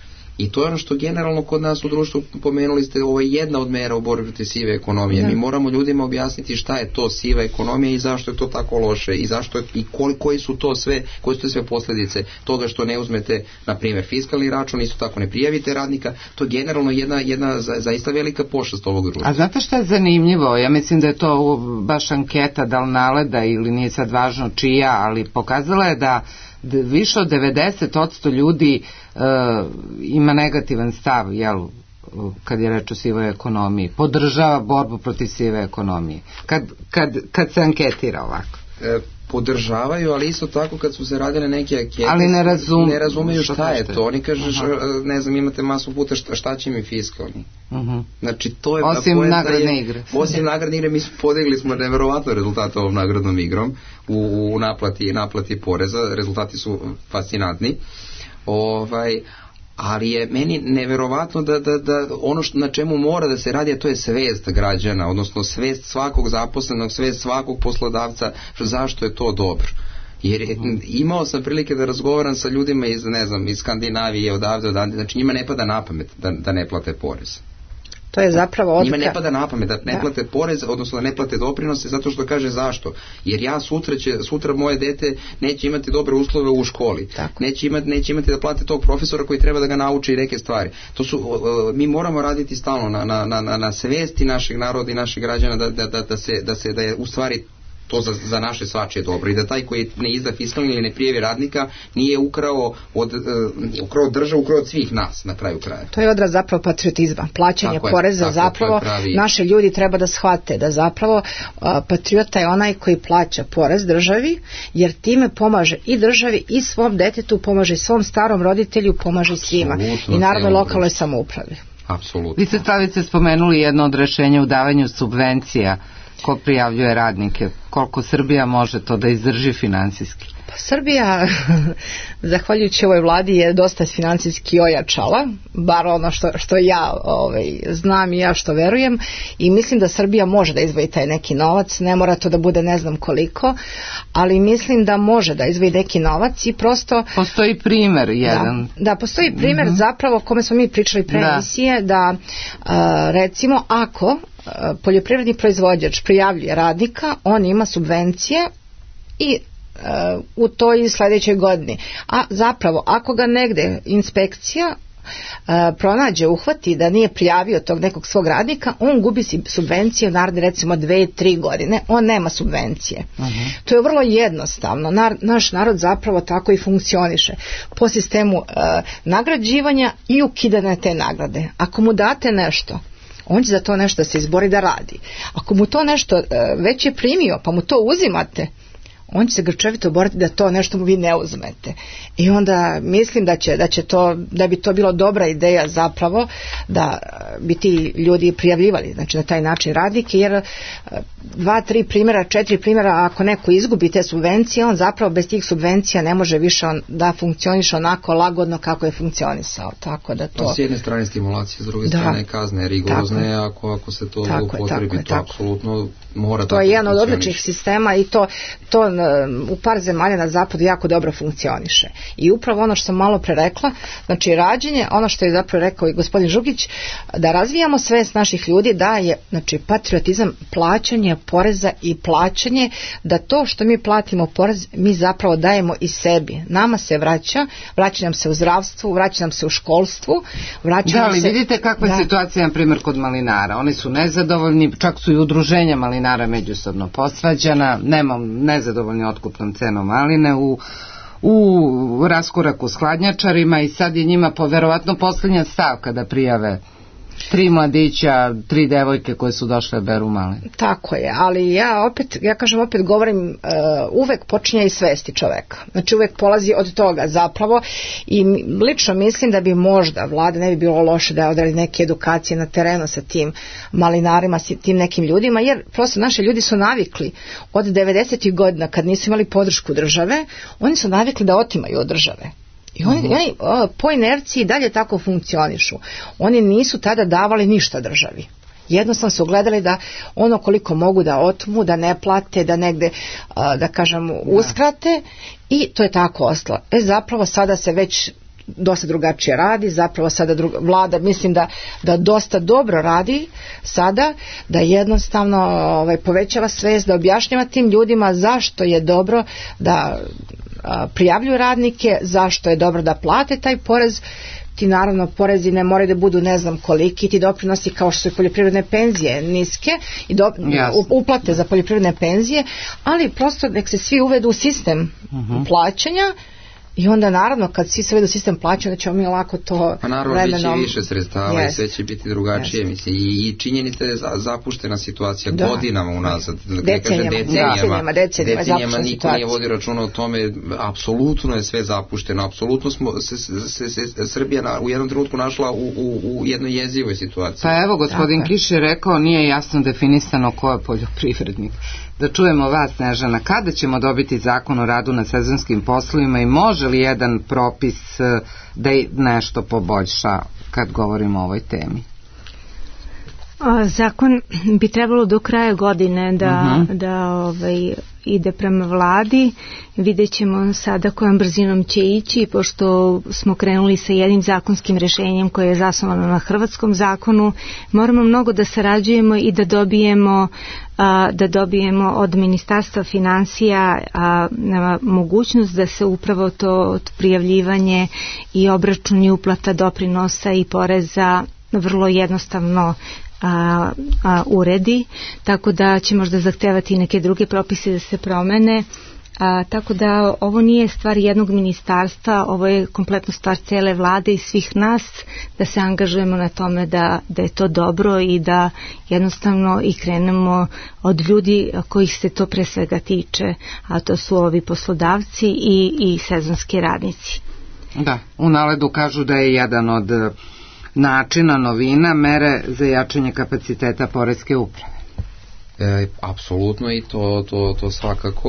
I to je ono što generalno kod nas u društvu, pomenuli ste, ovo je jedna od mera u borbi protiv sive ekonomije. Da. Mi moramo ljudima objasniti šta je to siva ekonomija i zašto je to tako loše i zašto je, i koji, koji su to sve, koje su to sve posljedice toga što ne uzmete, na primjer, fiskalni račun, isto tako ne prijavite radnika. To je generalno jedna, jedna za, zaista velika pošast ovog društva.
A znate šta je zanimljivo? Ja mislim da je to baš anketa da li naleda ili nije sad važno čija, ali pokazala je da više od devedeset posto ljudi uh, ima negativan stav, jel, kad je reč o sivoj ekonomiji, podržava borbu protiv sive ekonomije kad, kad, kad se anketira ovako.
E, podržavaju, ali isto tako kad su se radile neke ankete,
ali ne, razum,
ne razumeju šta, šta je to. Oni kažu, uh-huh. ne znam, imate masu puta šta, šta će mi fiskalni. Uh-huh. Znači, to je,
osim nagradne igre.
Osim nagradne igre, mi smo podigli smo neverovatno rezultate ovom nagradnom igrom u, u naplati, naplati poreza. Rezultati su fascinantni. Ovaj, ali je meni neverovatno da, da, da ono što, na čemu mora da se radi, a to je svest građana, odnosno svest svakog zaposlenog, svest svakog poslodavca, zašto je to dobro. Jer je, imao sam prilike da razgovaram sa ljudima iz, ne znam, iz Skandinavije, odavde, odavde, znači njima ne pada na pamet da, da ne plate porez.
To je zapravo odluka.
Njima ne pada na pamet da ne da. plate porez, odnosno da ne plate doprinose, zato što kaže zašto. Jer ja sutra, će, sutra moje dete neće imati dobre uslove u školi. Neće imati, neće imati da plate tog profesora koji treba da ga nauči i neke stvari. To su, uh, mi moramo raditi stalno na, na, na, na svesti našeg naroda i naših građana da, da, da, da, se, da, se, da je u stvari to za, za naše svačije dobro i da taj koji ne izda fiskalni ili ne prijavi radnika nije ukrao od, uh, ukrao državu, ukrao od svih nas na kraju kraja.
To je odraz zapravo patriotizma, plaćanje tako poreza, je, zapravo pravi... naše ljudi treba da shvate da zapravo uh, patriota je onaj koji plaća porez državi, jer time pomaže i državi i svom detetu, pomaže i svom starom roditelju, pomaže i svima i naravno lokalnoj samoupravi.
Apsolutno.
Vi ste Slavice spomenuli jedno od rešenja u davanju subvencija ko prijavljuje radnike, koliko Srbija može to da izdrži finansijski?
Pa Srbija, zahvaljujući ovoj vladi, je dosta financijski ojačala, bar ono što, što ja ovaj, znam i ja što verujem, i mislim da Srbija može da izdvoji taj neki novac, ne mora to da bude ne znam koliko, ali mislim da može da izdvoji neki novac i prosto...
Postoji primer jedan.
Da, da postoji primer mm-hmm. zapravo o kome smo mi pričali pre da. emisije, da a, recimo ako a, poljoprivredni proizvođač prijavljuje radnika, on ima subvencije i uh, u toj sljedećoj godini. A zapravo, ako ga negde inspekcija uh, pronađe, uhvati da nije prijavio tog nekog svog radnika, on gubi subvencije u naredne recimo dve, tri godine. On nema subvencije. Uh-huh. To je vrlo jednostavno. Nar, naš narod zapravo tako i funkcioniše. Po sistemu uh, nagrađivanja i ukidanja te nagrade. Ako mu date nešto, on će za to nešto da se izbori da radi. Ako mu to nešto uh, već je primio, pa mu to uzimate, on će se grčevito boriti da to nešto mu vi ne uzmete. I onda mislim da će, da će to, da bi to bilo dobra ideja zapravo da bi ti ljudi prijavljivali, znači na taj način radnike, jer dva, tri primjera, četiri primjera, ako neko izgubi te subvencije, on zapravo bez tih subvencija ne može više on, da funkcioniše onako lagodno kako je funkcionisao. Tako da to...
S jedne strane stimulacije, s druge da. strane kazne rigorozne, ako, ako se to upotrebi, to apsolutno mora.
To je jedan od odličnih sistema i to, to u par zemalja na zapadu jako dobro funkcioniše. I upravo ono što sam malo pre rekla, znači rađenje, ono što je zapravo rekao i gospodin Žugić, da razvijamo svest naših ljudi da je, znači, patriotizam plaćanje poreza i plaćanje, da to što mi platimo porez, mi zapravo dajemo i sebi. Nama se vraća, vraća nam se u zdravstvu, vraća nam se u školstvu, vraća
da,
nam
ali
se...
vidite kakva je da. situacija, na primjer, kod malinara. Oni su nezadovoljni, čak su i udruženja malinara međusobno posvađana, nemam nezadovoljni otkupnom cenom maline u u raskoraku s hladnjačarima i sad je njima poverovatno posljednja stavka da prijave tri mladića, tri devojke koje su došle beru maline.
Tako je, ali ja opet, ja kažem opet govorim, uh, uvek počinje i svesti čoveka. Znači uvek polazi od toga zapravo i lično mislim da bi možda vlada ne bi bilo loše da odradi neke edukacije na terenu sa tim malinarima, sa tim nekim ljudima, jer prosto naši ljudi su navikli od devedesetih godina kad nisu imali podršku države, oni su navikli da otimaju od države. I oni, uh-huh. oni o, po inerciji dalje tako funkcionišu. Oni nisu tada davali ništa državi. Jednostavno su gledali da ono koliko mogu da otmu, da ne plate, da negde, a, da kažem, uskrate, i to je tako ostalo. E zapravo sada se već dosta drugačije radi, zapravo sada druga, vlada mislim da, da dosta dobro radi sada, da jednostavno ovaj, povećava svest, da objašnjava tim ljudima zašto je dobro da a, prijavljuju radnike, zašto je dobro da plate taj porez. Ti naravno porezi ne moraju da budu ne znam koliki, ti doprinosi kao što su poljoprivredne penzije niske i do, uplate za poljoprivredne penzije, ali prosto nek se svi uvedu u sistem uh-huh. plaćanja. I onda naravno kad svi se vedu sistem plaća da ćemo mi lako to
pa naravno vremenom... biće više sredstava yes. i sve će biti drugačije yes. mislim, i, i činjenica je za, zapuštena situacija da. godinama unazad,
decenijama, decenijama, decenijama,
decenijama niko nije vodi računa o tome, apsolutno je sve zapušteno, apsolutno smo se, se, se, se Srbija na, u jednom trenutku našla u, u, u jednoj jezivoj situaciji.
Pa evo gospodin Kiš je rekao, nije jasno definisano ko je poljoprivrednik. Da čujemo vas, Snežana, kada ćemo dobiti zakon o radu na sezonskim poslovima i može li jedan propis da nešto poboljša kad govorimo o ovoj temi?
Zakon bi trebalo do kraja godine da, uh-huh. da ovaj, ide prema vladi. Vidjet ćemo sada kojom brzinom će ići, pošto smo krenuli sa jednim zakonskim rešenjem koje je zasnovano na hrvatskom zakonu. Moramo mnogo da sarađujemo i da dobijemo a, da dobijemo od Ministarstva financija a, a, mogućnost da se upravo to prijavljivanje i obračun i uplata doprinosa i poreza vrlo jednostavno A, a, uredi, tako da će možda zahtevati i neke druge propise da se promene, a, tako da ovo nije stvar jednog ministarstva, ovo je kompletno stvar cele vlade i svih nas da se angažujemo na tome da, da je to dobro i da jednostavno i krenemo od ljudi kojih se to pre svega tiče, a to su ovi poslodavci i, i sezonski radnici.
Da, u Naledu kažu da je jedan od načina, novina, mere za jačanje kapaciteta poreske uprave.
E, apsolutno i to, to, to svakako.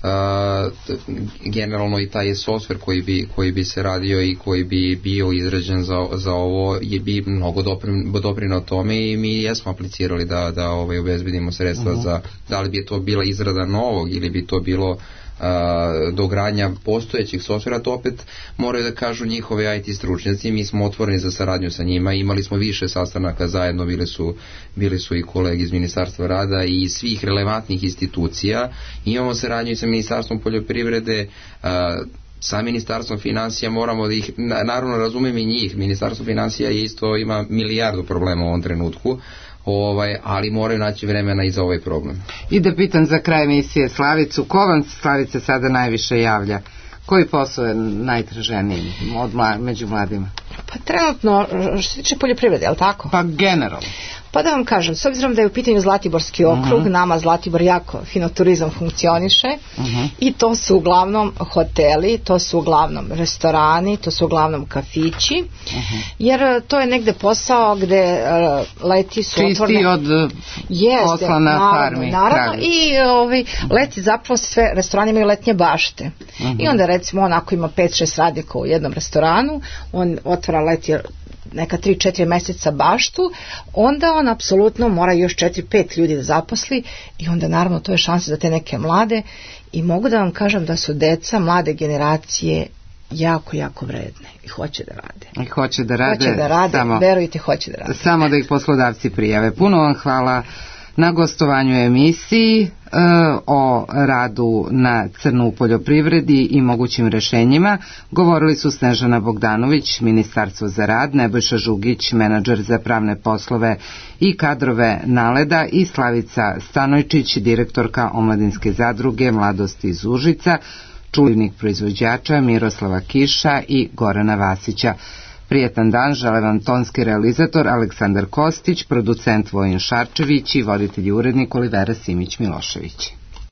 generalno i taj software koji bi, koji bi se radio i koji bi bio izrađen za, za ovo je bi mnogo doprinao tome i mi jesmo aplicirali da, da ovaj, obezbedimo sredstva uh-huh. za, da li bi to bila izrada novog ili bi to bilo Uh, dogradnja postojećih softvera, to opet moraju da kažu njihove I T stručnjaci. Mi smo otvoreni za saradnju sa njima, imali smo više sastanaka zajedno, bili su, bili su i kolegi iz Ministarstva rada i svih relevantnih institucija. Imamo saradnju i sa Ministarstvom poljoprivrede, uh, sa Ministarstvom financija, moramo da ih, naravno razumem i njih, Ministarstvo financija isto ima milijardu problema u ovom trenutku, Ovaj, ali moraju naći vremena i za ovaj problem.
I da pitam za kraj emisije Slavicu, ko vam Slavice sada najviše javlja? Koji posao je najtraženiji od mla, među mladima?
Pa trenutno, što se tiče poljoprivrede, je li tako?
Pa generalno.
Pa da vam kažem, s obzirom da je u pitanju Zlatiborski okrug, uh-huh. nama Zlatibor jako fino turizam funkcioniše uh-huh. i to su uglavnom hoteli, to su uglavnom restorani, to su uglavnom kafići, uh-huh. jer to je negde posao gde uh, leti su
otvorene. Čisti od Jeste, posla na naravno, farmi.
Naravno, i ovi, leti zapravo sve, restorani imaju letnje bašte. Uh-huh. I onda recimo on ako ima pet šest radnika u jednom restoranu, on otvara leti neka tri četiri meseca baštu, onda on apsolutno mora još četiri pet ljudi da zaposli i onda naravno to je šansa za te neke mlade i mogu da vam kažem da su deca mlade generacije jako, jako vredne i hoće da rade.
I hoće da rade.
Hoće da rade, samo, verujte, hoće da rade.
Samo da ih poslodavci prijave. Puno vam hvala na gostovanju emisiji e, o radu na crno u poljoprivredi i mogućim rešenjima. Govorili su Snežana Bogdanović, Ministarstvo za rad, Nebojša Žugić, menadžer za pravne poslove i kadrove Naleda i Slavica Stanojčić, direktorka Omladinske zadruge Mladost iz Užica, čuvnik proizvođača Miroslava Kiša i Gorana Vasića. Prijetan dan, žele vam tonski realizator Aleksandar Kostić, producent Vojin Šarčević i voditelj i urednik Olivera Simić Milošević.